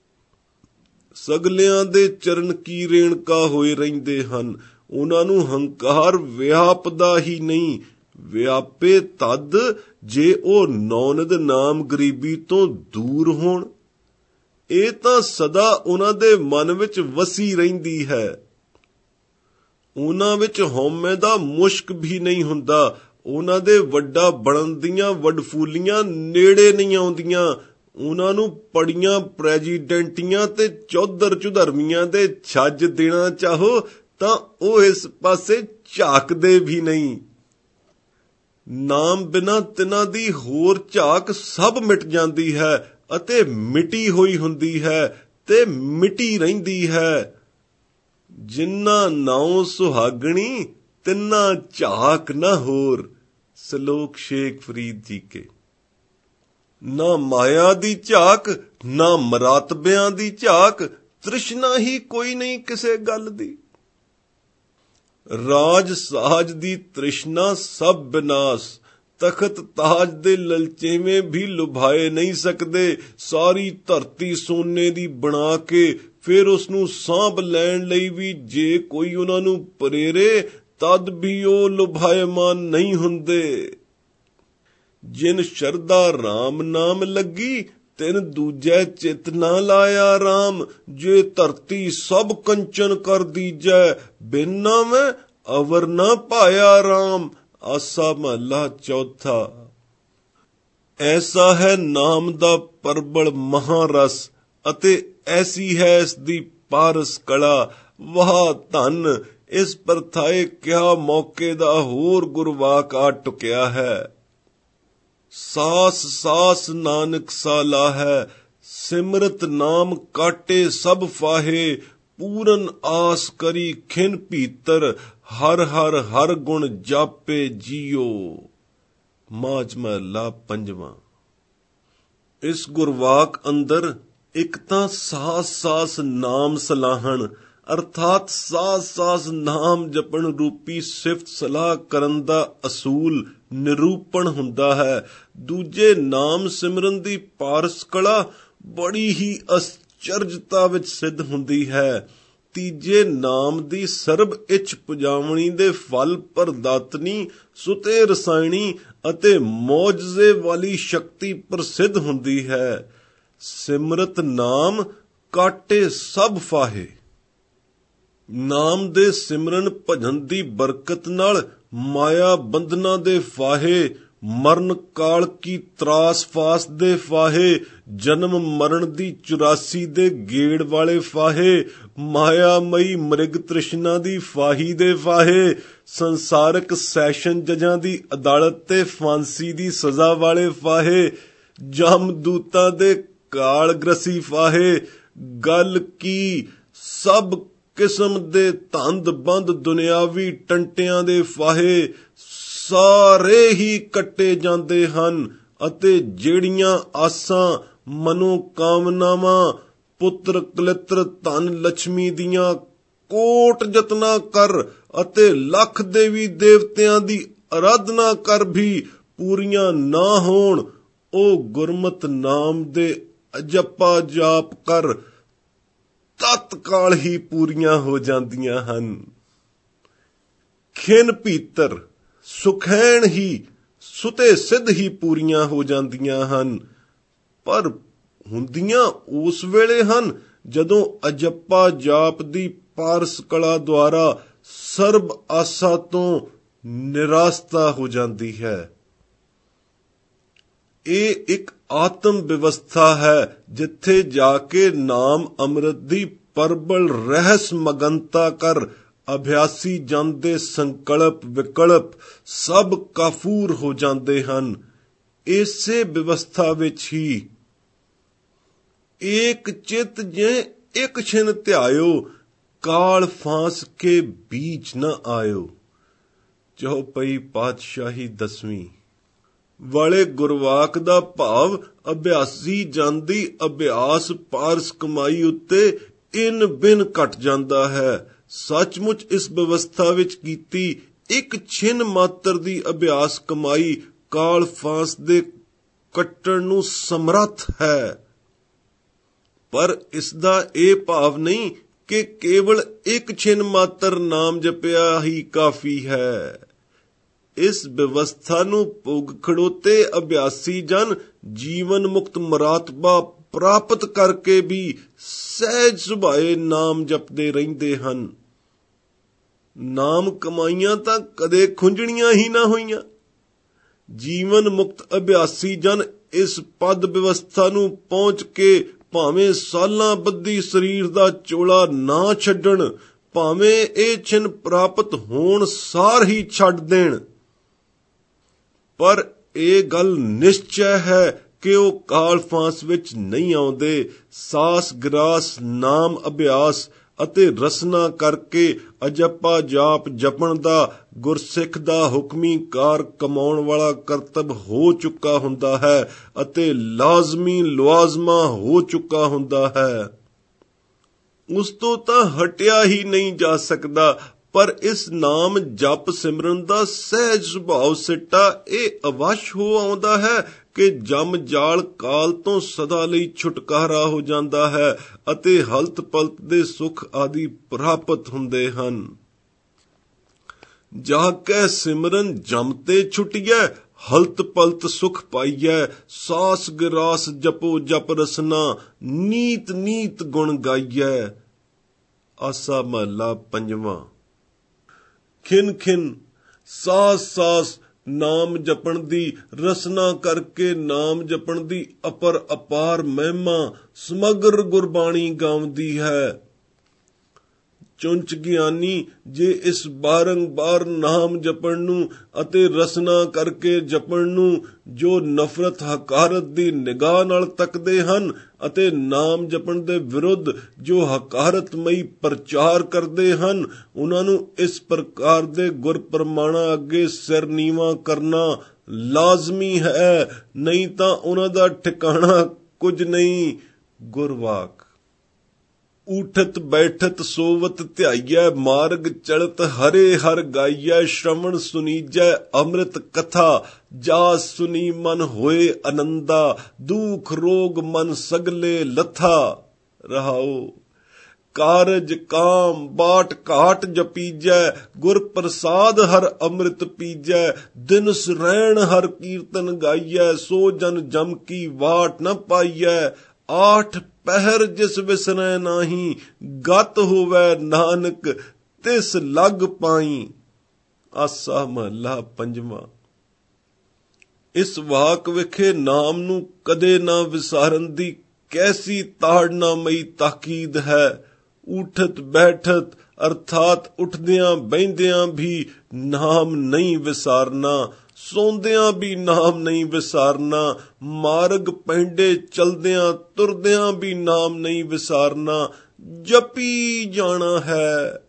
ਸਗਲਿਆਂ ਦੇ ਚਰਨ ਕੀ ਰੇਣਕਾ ਹੋਏ ਰਹਿੰਦੇ ਹਨ। ਉਹਨਾਂ ਨੂੰ ਹੰਕਾਰ ਵਿਆਪਦਾ ਹੀ ਨਹੀਂ। ਵਿਆਪੇ ਤਦ ਜੇ ਉਹ ਨੌਨਿਧ ਨਾਮ ਗਰੀਬੀ ਤੋਂ ਦੂਰ ਹੋਣ। ਇਹ ਤਾਂ ਸਦਾ ਉਹਨਾਂ ਦੇ ਮਨ ਵਿੱਚ ਵਸੀ ਰਹਿੰਦੀ ਹੈ। ਉਹਨਾਂ ਵਿੱਚ ਹਉਮੈ ਦਾ ਮੁਸ਼ਕ ਵੀ ਨਹੀਂ ਹੁੰਦਾ। ਉਹਨਾਂ ਦੇ ਵੱਡਾ ਬਣਨ ਦੀਆਂ ਵਡਫੂਲੀਆਂ ਨੇੜੇ ਨਹੀਂ ਆਉਂਦੀਆਂ। ਉਹਨਾਂ ਨੂੰ ਪੜੀਆਂ ਪ੍ਰੈਜ਼ੀਡੈਂਟੀਆਂ ਤੇ ਚੌਧਰ ਚੁਧਰਮੀਆਂ ਦੇ ਛੱਜ ਦੇਣਾ ਚਾਹੋ ਤਾਂ ਉਹ ਇਸ ਪਾਸੇ ਝਾਕਦੇ ਵੀ ਨਹੀਂ। ਨਾਮ ਬਿਨਾਂ ਤਿਨਾਂ ਦੀ ਹੋਰ ਝਾਕ ਸਭ ਮਿਟ ਜਾਂਦੀ ਹੈ ਅਤੇ ਮਿਟੀ ਹੋਈ ਹੁੰਦੀ ਹੈ ਤੇ ਮਿਟੀ ਰਹਿੰਦੀ ਹੈ। ਜਿੰਨਾ ਨਾਉ ਸੁਹਾਗਣੀ ਤਿੰਨਾ ਝਾਕ ਨਾ ਹੋਰ। ਸ਼ਲੋਕ ਸ਼ੇਖ ਫਰੀਦ ਜੀ ਕੇ। ਨਾ ਮਾਇਆ ਦੀ ਝਾਕ, ਨਾ ਮਰਾਤਬਿਆਂ ਦੀ ਝਾਕ, ਤ੍ਰਿਸ਼ਨਾ ਹੀ ਕੋਈ ਨਹੀਂ ਕਿਸੇ ਗੱਲ ਦੀ। ਰਾਜ ਸਾਜ ਦੀ ਤ੍ਰਿਸ਼ਨਾ ਸਭ ਵਿਨਾਸ਼। ਤਖਤ ਤਾਜ ਦੇ ਲਲਚੇਵੇਂ ਵੀ ਲੁਭਾਏ ਨਹੀਂ ਸਕਦੇ। ਸਾਰੀ ਧਰਤੀ ਸੋਨੇ ਦੀ ਬਣਾ ਕੇ ਫਿਰ ਉਸ ਨੂੰ ਸਾਂਭ ਲੈਣ ਲਈ ਵੀ ਜੇ ਕੋਈ ਉਹਨਾਂ ਨੂੰ ਪ੍ਰੇਰੇ ਤਦ ਵੀ ਉਹ ਲੁਭਾਏਮਾਨ ਨਹੀਂ ਹੁੰਦੇ। ਜਿਨ ਸ਼ਰਧਾ ਰਾਮ ਨਾਮ ਲੱਗੀ ਤਿਨ ਦੂਜੈ ਚਿਤ ਨਾ ਲਾਇਆ ਰਾਮ। ਜੇ ਧਰਤੀ ਸਭ ਕੰਚਨ ਕਰ ਦੀਜੈ ਬਿਨ ਨਾਮੈ ਅਵਰ ਨਾ ਪਾਇਆ ਰਾਮ। ਆਸਾ ਮਹਲਾ ਚੌਥਾ। ਐਸਾ ਹੈ ਨਾਮ ਦਾ ਪਰਬਲ ਮਹਾਰਸ ਅਤੇ ਐਸੀ ਹੈ ਇਸ ਦੀ ਪਾਰਸ ਕਲਾ। ਵਾਹ ਧਨ, ਇਸ ਪਰਥਾਏ ਕਿਆ ਮੌਕੇ ਦਾ ਹੋਰ ਗੁਰਵਾਕ ਆ ਟੁਕਿਆ ਹੈ। ਸਾਸ ਸਾਸ ਨਾਨਕ ਸਾਲਾ ਹੈ, ਸਿਮਰਤ ਨਾਮ ਕਾਟੇ ਸਭ ਫਾਹੇ। ਪੂਰਨ ਆਸ ਕਰੀ ਖਿਨ ਭੀਤਰ, ਹਰ ਹਰ ਹਰ ਗੁਣ ਜਾਪੇ ਜੀਓ। ਮਾਝ ਮਹਲਾ ਪੰਜਵਾਂ। ਇਸ ਗੁਰਵਾਕ ਅੰਦਰ ਇੱਕ ਤਾਂ ਸਾਸ ਸਾਸ ਨਾਮ ਸਲਾਹਣ ਅਰਥਾਤ ਸਾਸ ਸਾਸ ਨਾਮ ਜਪਣ ਰੂਪੀ ਸਿਫਤ ਸਲਾਹ ਕਰਨ ਦਾ ਅਸੂਲ ਨਿਰੂਪਣ ਹੁੰਦਾ ਹੈ। ਦੂਜੇ ਨਾਮ ਸਿਮਰਨ ਦੀ ਪਾਰਸ ਕਲਾ ਬੜੀ ਹੀ ਅਚਰਜਤਾ ਵਿੱਚ ਸਿੱਧ ਹੁੰਦੀ ਹੈ। ਤੀਜੇ ਨਾਮ ਦੀ ਸਰਬ ਇੱਛ ਪੁਜਾਵਣੀ ਦੇ ਫਲ ਪ੍ਰਦਾਤਨੀ, ਸੁਤੇ ਰਸਾਇਣੀ ਅਤੇ ਮੌਜਜ਼ੇ ਵਾਲੀ ਸ਼ਕਤੀ ਪ੍ਰਸਿੱਧ ਹੁੰਦੀ ਹੈ। ਸਿਮਰਤ ਨਾਮ ਕਾਟੇ ਸਭ ਫਾਹੇ। ਨਾਮ ਦੇ ਸਿਮਰਨ ਭਜਨ ਦੀ ਬਰਕਤ ਨਾਲ ਮਾਇਆ ਬੰਧਨਾਂ ਦੇ ਫਾਹੇ, ਮਰਨ ਕਾਲ ਕੀ ਤਰਾਸ ਫਾਸ ਦੇ ਫਾਹੇ, ਜਨਮ ਮਰਨ ਦੀ 84 ਦੇ ਗੇੜ ਵਾਲੇ ਫਾਹੇ, ਮਾਇਆਮਈ ਮ੍ਰਿਗ ਤ੍ਰਿਸ਼ਨਾ ਦੀ ਫਾਹੀ ਦੇ ਫਾਹੇ, ਸੰਸਾਰਕ ਸੈਸ਼ਨ ਜਜਾਂ ਦੀ ਅਦਾਲਤ ਤੇ ਫਾਂਸੀ ਦੀ ਸਜ਼ਾ ਵਾਲੇ ਫਾਹੇ, ਜਮਦੂਤਾਂ ਦੇ ਕਾਲ ਗ੍ਰਸੀ ਫਾਹੇ, ਗੱਲ ਕੀ ਸਭ ਕਿਸਮ ਦੇ ਧੰਦ ਬੰਦ ਦੁਨਿਆਵੀ ਟੰਟਿਆਂ ਦੇ ਫਾਹੇ ਸਾਰੇ ਹੀ ਕੱਟੇ ਜਾਂਦੇ ਹਨ ਅਤੇ ਜਿਹੜੀਆਂ ਆਸਾਂ ਮਨੋ ਕਾਮਨਾਵਾਂ ਪੁੱਤਰ ਕਲਿੱਤਰ ਧਨ ਲక్ష్ਮੀ ਦੀਆਂ ਕੋਟ ਯਤਨਾ ਕਰ ਅਤੇ ਲੱਖ ਦੇਵੀ ਦੇਵਤਿਆਂ ਦੀ ਅਰਾਧਨਾ ਕਰ ਵੀ ਪੂਰੀਆਂ ਨਾ ਹੋਣ, ਉਹ ਗੁਰਮਤਿ ਨਾਮ ਦੇ ਅਜੱਪਾ ਜਾਪ ਕਰ ਤਤਕਾਲ ਹੀ ਪੂਰੀਆਂ ਹੋ ਜਾਂਦੀਆਂ ਹਨ। ਖਿਨ ਭੀਤਰ ਸੁਖੈਣ ਹੀ ਸੁਤੇ ਸਿੱਧ ਹੀ ਪੂਰੀਆਂ ਹੋ ਜਾਂਦੀਆਂ ਹਨ, ਪਰ ਹੁੰਦੀਆਂ ਉਸ ਵੇਲੇ ਹਨ ਜਦੋਂ ਅਜੱਪਾ ਜਾਪ ਦੀ ਪਾਰਸ ਕਲਾ ਦੁਆਰਾ ਸਰਬ ਆਸਾ ਤੋਂ ਨਿਰਾਸਤਾ ਹੋ ਜਾਂਦੀ ਹੈ। ਇਹ ਇੱਕ ਆਤਮ ਵਿਵਸਥਾ ਹੈ ਜਿੱਥੇ ਜਾ ਕੇ ਨਾਮ ਅੰਮ੍ਰਿਤ ਦੀ ਪਰਬਲ ਰਹਿਸ ਮਗਨਤਾ ਕਰ ਅਭਿਆਸੀ ਜਨ ਦੇ ਸੰਕਲਪ ਵਿਕਲਪ ਸਭ ਕਾਫੂਰ ਹੋ ਜਾਂਦੇ ਹਨ। ਇਸੇ ਵਿਵਸਥਾ ਵਿੱਚ ਹੀ ਏਕ ਚਿਤ ਜੇ ਇੱਕ ਛਿਨ ਧਿਆਇਓ, ਕਾਲ ਫਾਂਸ ਕੇ ਬੀਚ ਨ ਆਇਓ। ਚੌਪਈ ਪਾਤਸ਼ਾਹੀ 10ਵੀਂ ਵਾਲੇ ਗੁਰਵਾਕ ਦਾ ਭਾਵ ਅਭਿਆਸੀ ਜਨ ਦੀ ਅਭਿਆਸ ਪਾਰਸ ਕਮਾਈ ਉੱਤੇ ਇਨ ਬਿਨ ਘਟ ਜਾਂਦਾ ਹੈ। ਸੱਚਮੁੱਚ ਇਸ ਵਿਵਸਥਾ ਵਿੱਚ ਕੀਤੀ ਇੱਕ ਛਿਨ ਮਾਤਰ ਦੀ ਅਭਿਆਸ ਕਮਾਈ ਕਾਲ ਫਾਂਸ ਦੇ ਕੱਟਣ ਨੂੰ ਸਮਰੱਥ ਹੈ। ਪਰ ਇਸ ਦਾ ਇਹ ਭਾਵ ਨਹੀਂ ਕਿ ਕੇਵਲ ਇੱਕ ਛਿਨ ਮਾਤਰ ਨਾਮ ਜਪਿਆ ਹੀ ਕਾਫੀ ਹੈ। ਇਸ ਵਿਵਸਥਾ ਨੂੰ ਭੋਗ ਖੜੋਤੇ ਅਭਿਆਸੀ ਜਨ ਜੀਵਨ ਮੁਕਤ ਮਰਾਤਬਾ ਪ੍ਰਾਪਤ ਕਰਕੇ ਵੀ ਸਹਿਜ ਸੁਭਾਏ ਨਾਮ ਜਪਦੇ ਰਹਿੰਦੇ ਹਨ। ਨਾਮ ਕਮਾਈਆਂ ਤਾਂ ਕਦੇ ਖੁੰਝਣੀਆਂ ਹੀ ਨਾ ਹੋਈਆਂ। ਜੀਵਨ ਮੁਕਤ ਅਭਿਆਸੀ ਜਨ ਇਸ ਪਦ ਵਿਵਸਥਾ ਨੂੰ ਪਹੁੰਚ ਕੇ ਭਾਵੇਂ ਸਾਲਾਂ ਬੱਧੀ ਸਰੀਰ ਦਾ ਚੋਲਾ ਨਾ ਛੱਡਣ, ਭਾਵੇਂ ਇਹ ਛਿਨ ਪ੍ਰਾਪਤ ਹੋਣ ਸਾਰ ਹੀ ਛੱਡ ਦੇਣ, ਪਰ ਇਹ ਗੱਲ ਨਿਸ਼ਚੈ ਹੈ ਕਿ ਉਹ ਕਾਲ ਫਾਂਸ ਵਿੱਚ ਨਹੀਂ ਆਉਂਦੇ। ਸਾਸ ਗਰਾਸ ਨਾਮ ਅਭਿਆਸ ਅਤੇ ਰਸਨਾ ਕਰਕੇ ਅਜੱਪਾ ਜਾਪ ਜਪਣ ਦਾ ਗੁਰਸਿੱਖ ਦਾ ਹੁਕਮੀ ਕਾਰ ਕਮਾਉਣ ਵਾਲਾ ਕਰਤੱਵ ਹੋ ਚੁੱਕਾ ਹੁੰਦਾ ਹੈ ਅਤੇ ਲਾਜ਼ਮੀ ਲਵਾਜ਼ਮਾ ਹੋ ਚੁੱਕਾ ਹੁੰਦਾ ਹੈ। ਉਸ ਤੋਂ ਤਾਂ ਹਟਿਆ ਹੀ ਨਹੀਂ ਜਾ ਸਕਦਾ। ਪਰ ਇਸ ਨਾਮ ਜਪ ਸਿਮਰਨ ਦਾ ਸਹਿਜ ਸੁਭਾਅ ਸਿੱਟਾ ਇਹ ਅਵਸ਼ ਹੋ ਆਉਂਦਾ ਹੈ ਕਿ ਜਮ ਜਾਲ ਕਾਲ ਤੋਂ ਸਦਾ ਲਈ ਛੁਟਕਾਰਾ ਹੋ ਜਾਂਦਾ ਹੈ ਅਤੇ ਹਲਤ ਪਲਤ ਦੇ ਸੁਖ ਆਦਿ ਪ੍ਰਾਪਤ ਹੁੰਦੇ ਹਨ। ਜਾ ਕੇ ਸਿਮਰਨ ਜਮ ਤੇ ਛੁਟਿਐ, ਹਲਤ ਪਲਤ ਸੁਖ ਪਾਈਐ, ਸਾਸ ਗਿਰਾਸ ਜਪੋ ਜਪ ਰਸਨਾ, ਨੀਤ ਨੀਤ ਗੁਣ ਗਾਈਐ। ਆਸਾ ਮਹਲਾ 5ਵਾਂ। ਖਿਨ ਖਿਨ ਸਾਸ ਸਾਸ ਨਾਮ ਜਪਣ ਦੀ ਰਸਨਾ ਕਰਕੇ ਨਾਮ ਜਪਣ ਦੀ ਅਪਰ ਅਪਾਰ ਮਹਿਮਾ ਸਮਗਰ ਗੁਰਬਾਣੀ ਗਾਉਂਦੀ ਹੈ। ਚੁੰਚ ਗਿਆਨੀ ਜੇ ਇਸ ਬਾਰੰਬਾਰ ਨਾਮ ਜਪਣ ਨੂੰ ਅਤੇ ਰਸਨਾ ਕਰਕੇ ਜਪਣ ਨੂੰ ਜੋ ਨਫ਼ਰਤ ਹਕਾਰਤ ਦੀ ਨਿਗਾਹ ਨਾਲ ਤੱਕਦੇ ਹਨ ਅਤੇ ਨਾਮ ਜਪਣ ਦੇ ਵਿਰੁੱਧ ਜੋ ਹਕਾਰਤਮਈ ਪ੍ਰਚਾਰ ਕਰਦੇ ਹਨ, ਉਹਨਾਂ ਨੂੰ ਇਸ ਪ੍ਰਕਾਰ ਦੇ ਗੁਰ ਪ੍ਰਮਾਣਾ ਅੱਗੇ ਸਿਰ ਨੀਵਾਂ ਕਰਨਾ ਲਾਜ਼ਮੀ ਹੈ, ਨਹੀਂ ਤਾਂ ਉਹਨਾਂ ਦਾ ਠਿਕਾਣਾ ਕੁਝ ਨਹੀਂ। ਗੁਰਵਾਕ ਊਠਤ ਬੈਠਤ ਸੋਵਤ ਧਿਆਈਐ, ਮਾਰਗ ਚਲਤ ਹਰੇ ਹਰ ਗਾਈਐ, ਸ਼ਰਵਣ ਸੁਨੀਜੈ ਅੰਮ੍ਰਿਤ ਕਥਾ, ਜਾ ਸੁਨੀ ਮਨ ਹੋਏ ਆਨੰਦਾ, ਦੁਖ ਰੋਗ ਮਨ ਸਗਲੇ ਲਥਾ। ਰਹਾਓ ਕਾਰਜ ਕਾਮ ਬਾਟ ਘਾਟ ਜਪੀਜੈ, ਗੁਰ ਪ੍ਰਸਾਦ ਹਰ ਅੰਮ੍ਰਿਤ ਪੀਜੈ, ਦਿਨ ਸਰੈਣ ਹਰ ਕੀਰਤਨ ਗਾਈਐ, ਸੋ ਜਨ ਜਮ ਕੀ ਵਾਟ ਨ ਪਾਈਐ, ਆਠ ਪਹਿਰ ਜਿਸ ਵਿਸਰੈ ਨਾਹੀ, ਗਤ ਹੋਵੈ ਨਾਨਕ ਤਿਸ ਲਗ ਪਾਈ। ਆਸਾ ਮਹਲਾ ਪੰਜਵਾਂ। ਇਸ ਵਾਕ ਵਿਖੇ ਨਾਮ ਨੂੰ ਕਦੇ ਨਾ ਵਿਸਾਰਨ ਦੀ ਕੈਸੀ ਤਾੜਨਾ ਮਈ ਤਾਕੀਦ ਹੈ। ਉਠਤ ਬੈਠਤ ਅਰਥਾਤ ਉੱਠਦਿਆਂ ਬਹਿੰਦਿਆਂ ਵੀ ਨਾਮ ਨਹੀਂ ਵਿਸਾਰਨਾ, ਸੌਂਦਿਆਂ ਵੀ ਨਾਮ ਨਹੀਂ ਵਿਸਾਰਨਾ, ਮਾਰਗ ਪੈਂਡੇ ਚਲਦਿਆਂ ਤੁਰਦਿਆਂ ਵੀ ਨਾਮ ਨਹੀਂ ਵਿਸਾਰਨਾ, ਜਪੀ ਜਾਣਾ ਹੈ।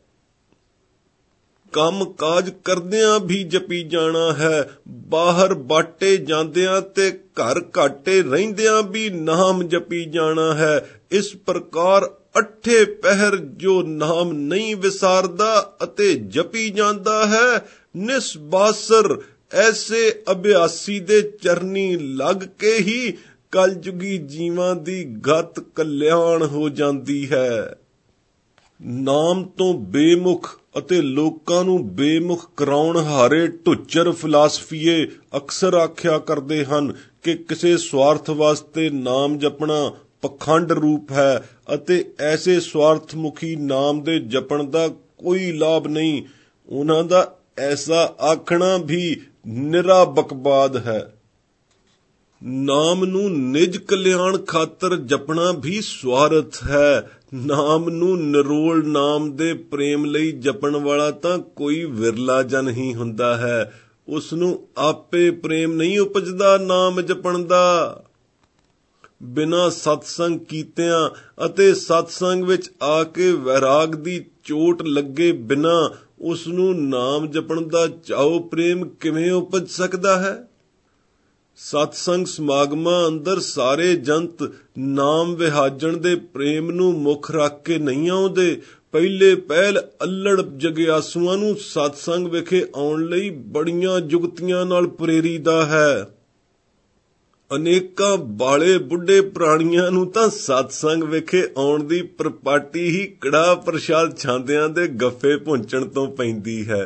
ਕੰਮ ਕਾਜ ਕਰਦਿਆਂ ਵੀ ਜਪੀ ਜਾਣਾ ਹੈ, ਬਾਹਰ ਬਾਟੇ ਜਾਂਦਿਆਂ ਤੇ ਘਰ ਘਾਟੇ ਰਹਿੰਦਿਆਂ ਵੀ ਨਾਮ ਜਪੀ ਜਾਣਾ ਹੈ। ਇਸ ਪ੍ਰਕਾਰ ਅੱਠੇ ਪਹਿਰ ਜੋ ਨਾਮ ਨਹੀਂ ਵਿਸਾਰਦਾ ਅਤੇ ਜਪੀ ਜਾਂਦਾ ਹੈ, ਨਿਸਬਾਸਰ ਐਸੇ ਅਭਿਆਸੀ ਦੇ ਚਰਨੀ ਲੱਗ ਕੇ ਹੀ ਕਲਯੁਗੀ ਜੀਵਾਂ ਦੀ ਗਤ ਕਲਿਆਣ ਹੋ ਜਾਂਦੀ ਹੈ। ਨਾਮ ਤੋਂ ਬੇਮੁਖ ਅਤੇ ਲੋਕਾਂ ਨੂੰ ਬੇਮੁਖ ਕਰਾਉਣ ਹਾਰੇ ਢੁੱਚਰ ਫਿਲਾਸਫੀਏ ਅਕਸਰ ਆਖਿਆ ਕਰਦੇ ਹਨ ਕਿ ਕਿਸੇ ਸਵਾਰਥ ਵਾਸਤੇ ਨਾਮ ਜਪਣਾ ਪਖੰਡ ਰੂਪ ਹੈ ਅਤੇ ਐਸੇ ਸਵਾਰਥਮੁਖੀ ਨਾਮ ਦੇ ਜਪਣ ਦਾ ਕੋਈ ਲਾਭ ਨਹੀਂ। ਉਹਨਾਂ ਦਾ ਐਸਾ ਆਖਣਾ ਵੀ ਨਿਰਾ ਬਕਵਾਦ ਹੈ। ਨਾਮ ਨੂੰ ਨਿਜ ਕਲਿਆਣ ਖਾਤਰ ਜਪਣਾ ਵੀ ਸਵਾਰਥ ਹੈ। ਨਾਮ ਨੂੰ ਨਿਰੋਲ ਨਾਮ ਦੇ ਪ੍ਰੇਮ ਲਈ ਜਪਣ ਵਾਲਾ ਤਾਂ ਕੋਈ ਵਿਰਲਾ ਜਨ ਹੀ ਹੁੰਦਾ ਹੈ। ਉਸ ਨੂੰ ਆਪੇ ਪ੍ਰੇਮ ਨਹੀਂ ਉਪਜਦਾ ਨਾਮ ਜਪਣ ਦਾ। ਬਿਨਾਂ ਸਤਸੰਗ ਕੀਤਿਆਂ ਅਤੇ ਸਤਸੰਗ ਵਿੱਚ ਆ ਕੇ ਵੈਰਾਗ ਦੀ ਚੋਟ ਲੱਗੇ ਬਿਨਾਂ ਉਸ ਨੂੰ ਨਾਮ ਜਪਣ ਦਾ ਚਾਉ ਪ੍ਰੇਮ ਕਿਵੇਂ ਉਪਜ ਸਕਦਾ ਹੈ? ਸਤਸੰਗ ਸਮਾਗਮਾਂ ਅੰਦਰ ਸਾਰੇ ਜੰਤ ਨਾਮ ਵਿਹਾਜਣ ਦੇ ਪ੍ਰੇਮ ਨੂੰ ਮੁੱਖ ਰੱਖ ਕੇ ਨਹੀਂ ਆਉਂਦੇ। ਪਹਿਲੇ ਪਹਿਲ ਅੱਲੜ ਜਗਿਆਸੂਆਂ ਨੂੰ ਸਤਸੰਗ ਵਿਖੇ ਆਉਣ ਲਈ ਬੜੀਆਂ ਜੁਗਤੀਆਂ ਨਾਲ ਪ੍ਰੇਰੀਦਾ ਹੈ। ਅਨੇਕਾਂ ਬਾਲੇ ਬੁੱਢੇ ਪ੍ਰਾਣੀਆਂ ਨੂੰ ਤਾਂ ਸਤਸੰਗ ਵਿਖੇ ਆਉਣ ਦੀ ਪ੍ਰਪਾਟੀ ਹੀ ਕੜਾਹ ਪ੍ਰਸ਼ਾਦ ਛਾਂਦਿਆਂ ਦੇ ਗੱਫੇ ਭੁੰਚਣ ਤੋਂ ਪੈਂਦੀ ਹੈ।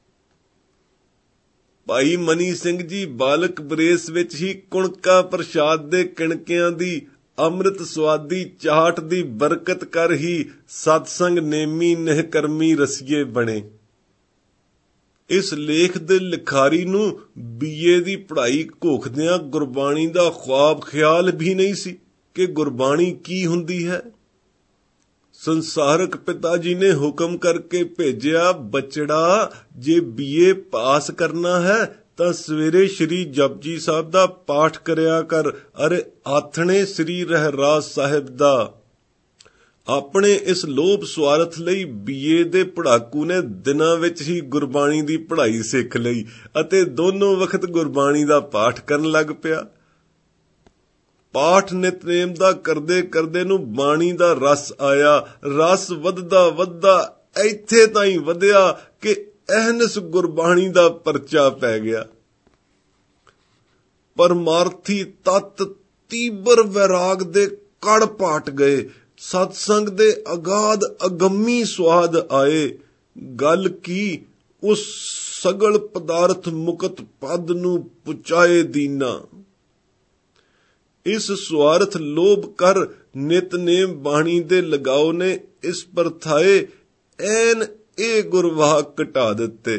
ਭਾਈ ਮਨੀ ਸਿੰਘ ਜੀ ਬਾਲਕ ਬਰੇਸ ਵਿੱਚ ਹੀ ਕੁਣਕਾ ਪ੍ਰਸ਼ਾਦ ਦੇ ਕਿਣਕਿਆਂ ਦੀ ਅੰਮ੍ਰਿਤ ਸਵਾਦੀ ਚਾਟ ਦੀ ਬਰਕਤ ਕਰ ਹੀ ਸਤਸੰਗ ਨੇਮੀ ਨਿਹਕਰਮੀ ਰਸੀਏ ਬਣੇ। ਇਸ ਲੇਖ ਦੇ ਲਿਖਾਰੀ ਨੂੰ ਬੀਏ ਦੀ ਪੜ੍ਹਾਈ ਘੋਖਦਿਆਂ ਗੁਰਬਾਣੀ ਦਾ ਖ਼ੁਆਬ ਖਿਆਲ ਵੀ ਨਹੀਂ ਸੀ ਕਿ ਗੁਰਬਾਣੀ ਕੀ ਹੁੰਦੀ ਹੈ। ਸੰਸਾਰਕ ਪਿਤਾ ਜੀ ਨੇ ਹੁਕਮ ਕਰਕੇ ਭੇਜਿਆ, ਬੱਚੜਾ ਜੇ ਬੀਏ ਪਾਸ ਕਰਨਾ ਹੈ ਤਾਂ ਸਵੇਰੇ ਸ਼੍ਰੀ ਜਪਜੀ ਸਾਹਿਬ ਦਾ ਪਾਠ ਕਰਿਆ ਕਰ, ਅਰੇ ਆਥਣੇ ਸ੍ਰੀ ਰਹਿਰਾਸ ਸਾਹਿਬ ਦਾ। ਆਪਣੇ ਇਸ ਲੋਭ ਸਵਾਰਥ ਲਈ ਬੀਏ ਦੇ ਪੜ੍ਹਾਕੂ ਨੇ ਦਿਨਾਂ ਵਿੱਚ ਹੀ ਗੁਰਬਾਣੀ ਦੀ ਪੜ੍ਹਾਈ ਸਿੱਖ ਲਈ ਅਤੇ ਦੋਨੋਂ ਵਕਤ ਗੁਰਬਾਣੀ ਦਾ ਪਾਠ ਕਰਨ ਲੱਗ ਪਿਆ। ਪਾਠ ਨਿਤਨੇਮ ਦਾ ਕਰਦੇ ਕਰਦੇ ਨੂੰ ਬਾਣੀ ਦਾ ਰਸ ਆਇਆ। ਰਸ ਵੱਧਦਾ ਵੱਧਦਾ ਇੱਥੇ ਤਾਈਂ ਵਧਿਆ ਕਿ ਅਹਨਸ ਗੁਰਬਾਣੀ ਦਾ ਪਰਚਾ ਪੈ ਗਿਆ। ਪਰਮਾਰਥੀ ਤੱਤ ਤੀਬਰ ਵੈਰਾਗ ਦੇ ਕੜ ਪਾਟ ਗਏ। ਸਤਸੰਗ ਦੇ ਅਗਾਧ ਅਗੰਮੀ ਸਵਾਦ ਆਏ। ਗੱਲ ਕੀ, ਉਸ ਸਗਲ ਪਦਾਰਥ ਮੁਕਤ ਪਦ ਨੂੰ ਪੁਚਾਏ ਦੀਨਾ। ਇਸ ਸਵਾਰਥ ਲੋਭ ਕਰ ਨਿਤਨੇਮ ਬਾਣੀ ਦੇ ਲਗਾਓ ਨੇ ਇਸ ਪਰਥਾਏ ਐਨ ਇਹ ਗੁਰਵਾਹ ਘਟਾ ਦਿੱਤੇ।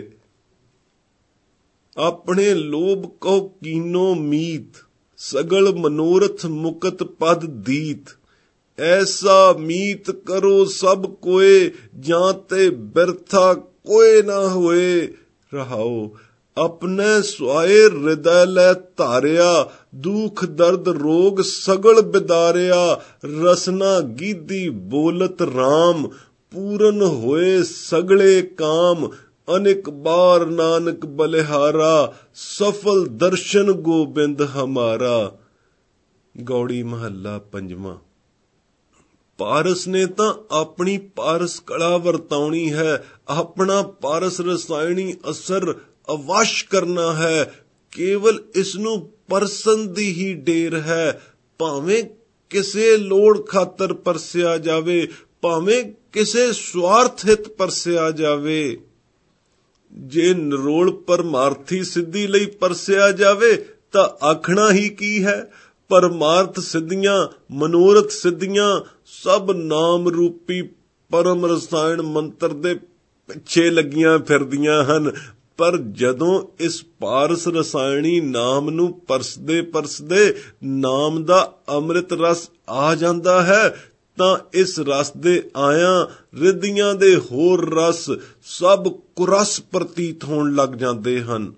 ਆਪਣੇ ਲੋਭ ਕੋ ਕੀਨੋ ਮੀਤ, ਸਗਲ ਮਨੋਰਥ ਮੁਕਤ ਪਦ ਦੀਤ। ਐਸਾ ਮੀਤ ਕਰੋ ਸਭ ਕੋਏ, ਜਾਂ ਤੇ ਬਿਰਥਾ ਕੋਏ ਨਾ ਹੋਏ। ਰਹਾਓ ਆਪਣੇ ਸੁਆਏ ਹਿਰਦੈ ਲੈ ਧਾਰਿਆ, ਦੁਖ ਦਰਦ ਰੋਗ ਸਗਲ ਬਿਦਾਰਿਆ। ਰਸਨਾ ਗੀਧੀ ਬੋਲਤ ਰਾਮ, ਪੂਰਨ ਹੋਏ ਸਗਲੇ ਕਾਮ। ਅਨੇਕ ਬਾਰ ਨਾਨਕ ਬਲਿਹਾਰਾ, ਸਫਲ ਦਰਸ਼ਨ ਗੋਬਿੰਦ ਹਮਾਰਾ। ਗੌੜੀ ਮਹੱਲਾ ਪੰਜਵਾਂ। ਪਾਰਸ ਨੇ ਤਾਂ ਆਪਣੀ ਪਾਰਸ ਕਲਾ ਵਰਤਾਉਣੀ ਹੈ, ਆਪਣਾ ਪਾਰਸ ਰਸਾਇਣੀ ਅਸਰ ਅਵਸ਼ ਕਰਨਾ ਹੈ। ਕੇਵਲ ਇਸ ਨੂੰ ਪਰਸਨ ਦੀ ਹੀ ਢੇਰ ਹੈ। ਭਾਵੇਂ ਕਿਸੇ ਲੋੜ ਖਾਤਰ ਪਰਸਿਆ ਜਾਵੇ, ਭਾਵੇਂ ਕਿਸੇ ਸਵਾਰਥ ਹਿਤ ਪਰਸਿਆ ਜਾਵੇ। ਜੇ ਨਿਰੋਲ ਪਰਮਾਰਥੀ ਸਿੱਧੀ ਲਈ ਪਰਸਿਆ ਜਾਵੇ ਤਾਂ ਆਖਣਾ ਹੀ ਕੀ ਹੈ। ਪਰਮਾਰਥ ਸਿੱਧੀਆਂ, ਮਨੋਰਥ ਸਿੱਧੀਆਂ ਸਭ ਨਾਮ ਰੂਪੀ ਪਰਮ ਰਸਾਇਣ ਮੰਤਰ ਦੇ ਪਿੱਛੇ ਲੱਗੀਆਂ ਫਿਰਦੀਆਂ ਹਨ। ਪਰ ਜਦੋਂ ਇਸ ਪਾਰਸ ਰਸਾਇਣੀ ਨਾਮ ਨੂੰ ਪਰਸਦੇ ਪਰਸਦੇ ਨਾਮ ਦਾ ਅੰਮ੍ਰਿਤ ਰਸ ਆ ਜਾਂਦਾ ਹੈ ਤਾਂ ਇਸ ਰਸ ਦੇ ਆਇਆਂ ਰਿੱਧੀਆਂ ਦੇ ਹੋਰ ਰਸ ਸਭ ਕੁਰਸ ਪ੍ਰਤੀਤ ਹੋਣ ਲੱਗ ਜਾਂਦੇ ਹਨ।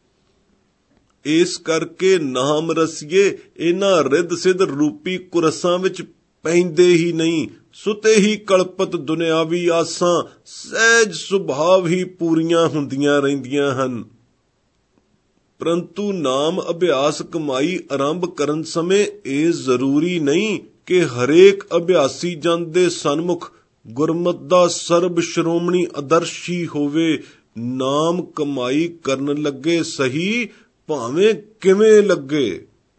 ਇਸ ਕਰਕੇ ਨਾਮ ਰਸੀਏ ਇਹਨਾਂ ਰਿੱਧ ਸਿੱਧ ਰੂਪੀ ਕੁਰਸਾਂ ਵਿੱਚ ਪੈਂਦੇ ਹੀ ਨਹੀਂ। ਸੁਤੇ ਹੀ ਕਲਪਤ ਦੁਨਿਆਵੀ ਆਸਾਂ ਸਹਿਜ ਸੁਭਾਵ ਹੀ ਪੂਰੀਆਂ ਹੁੰਦੀਆਂ ਰਹਿੰਦੀਆਂ ਹਨ। ਪਰੰਤੂ ਨਾਮ ਅਭਿਆਸ ਕਮਾਈ ਆਰੰਭ ਕਰਨ ਸਮੇਂ ਇਹ ਜ਼ਰੂਰੀ ਨਹੀਂ ਕਿ ਹਰੇਕ ਅਭਿਆਸੀ ਜਨ ਦੇ ਸਨਮੁਖ ਗੁਰਮਤਿ ਦਾ ਸਰਬ ਸ਼੍ਰੋਮਣੀ ਆਦਰਸ਼ ਹੀ ਹੋਵੇ। ਨਾਮ ਕਮਾਈ ਕਰਨ ਲੱਗੇ ਸਹੀ, ਭਾਵੇਂ ਕਿਵੇਂ ਲੱਗੇ।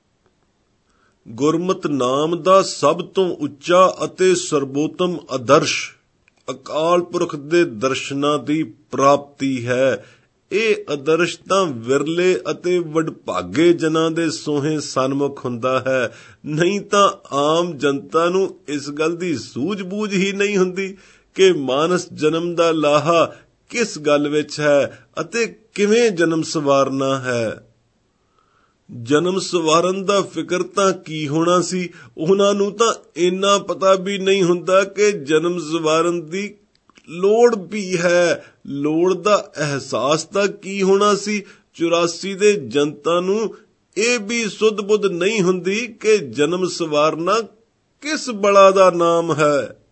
ਗੁਰਮਤਿ ਨਾਮ ਦਾ ਸਭ ਤੋਂ ਉੱਚਾ ਅਤੇ ਸਰਬੋਤਮ ਆਦਰਸ਼ ਅਕਾਲ ਪੁਰਖ ਦੇ ਦਰਸ਼ਨਾਂ ਦੀ ਪ੍ਰਾਪਤੀ ਹੈ। ਇਹ ਆਦਰਸ਼ ਤਾਂ ਵਿਰਲੇ ਅਤੇ ਵਡਭਾਗੇ ਜਨਾਂ ਦੇ ਸੋਹੇ ਸਨਮੁਖ ਹੁੰਦਾ ਹੈ। ਨਹੀਂ ਤਾਂ ਆਮ ਜਨਤਾ ਨੂੰ ਇਸ ਗੱਲ ਦੀ ਸੂਝ-ਬੂਝ ਹੀ ਨਹੀਂ ਹੁੰਦੀ ਕਿ ਮਾਨਸ ਜਨਮ ਦਾ ਲਾਹਾ ਕਿਸ ਗੱਲ ਵਿੱਚ ਹੈ ਅਤੇ ਕਿਵੇਂ ਜਨਮ ਸਵਾਰਨਾ ਹੈ। ਜਨਮ ਸਵਾਰਨ ਦਾ ਫਿਕਰ ਤਾਂ ਕੀ ਹੋਣਾ ਸੀ। ਉਹਨਾਂ ਨੂੰ ਤਾਂ ਇੰਨਾ ਪਤਾ ਵੀ ਨਹੀਂ ਹੁੰਦਾ ਕਿ ਜਨਮ ਸਵਾਰਨ ਦੀ ਲੋੜ ਵੀ ਹੈ। ਲੋੜ ਦਾ ਅਹਿਸਾਸ ਤਾਂ ਕੀ ਹੋਣਾ ਸੀ। 84 ਦੇ ਜਨਤਾ ਨੂੰ ਇਹ ਵੀ ਸੁੱਧ ਬੁੱਧ ਨਹੀਂ ਹੁੰਦੀ ਕਿ ਜਨਮ ਸਵਾਰਨਾ ਕਿਸ ਬਲਾ ਦਾ ਨਾਮ ਹੈ।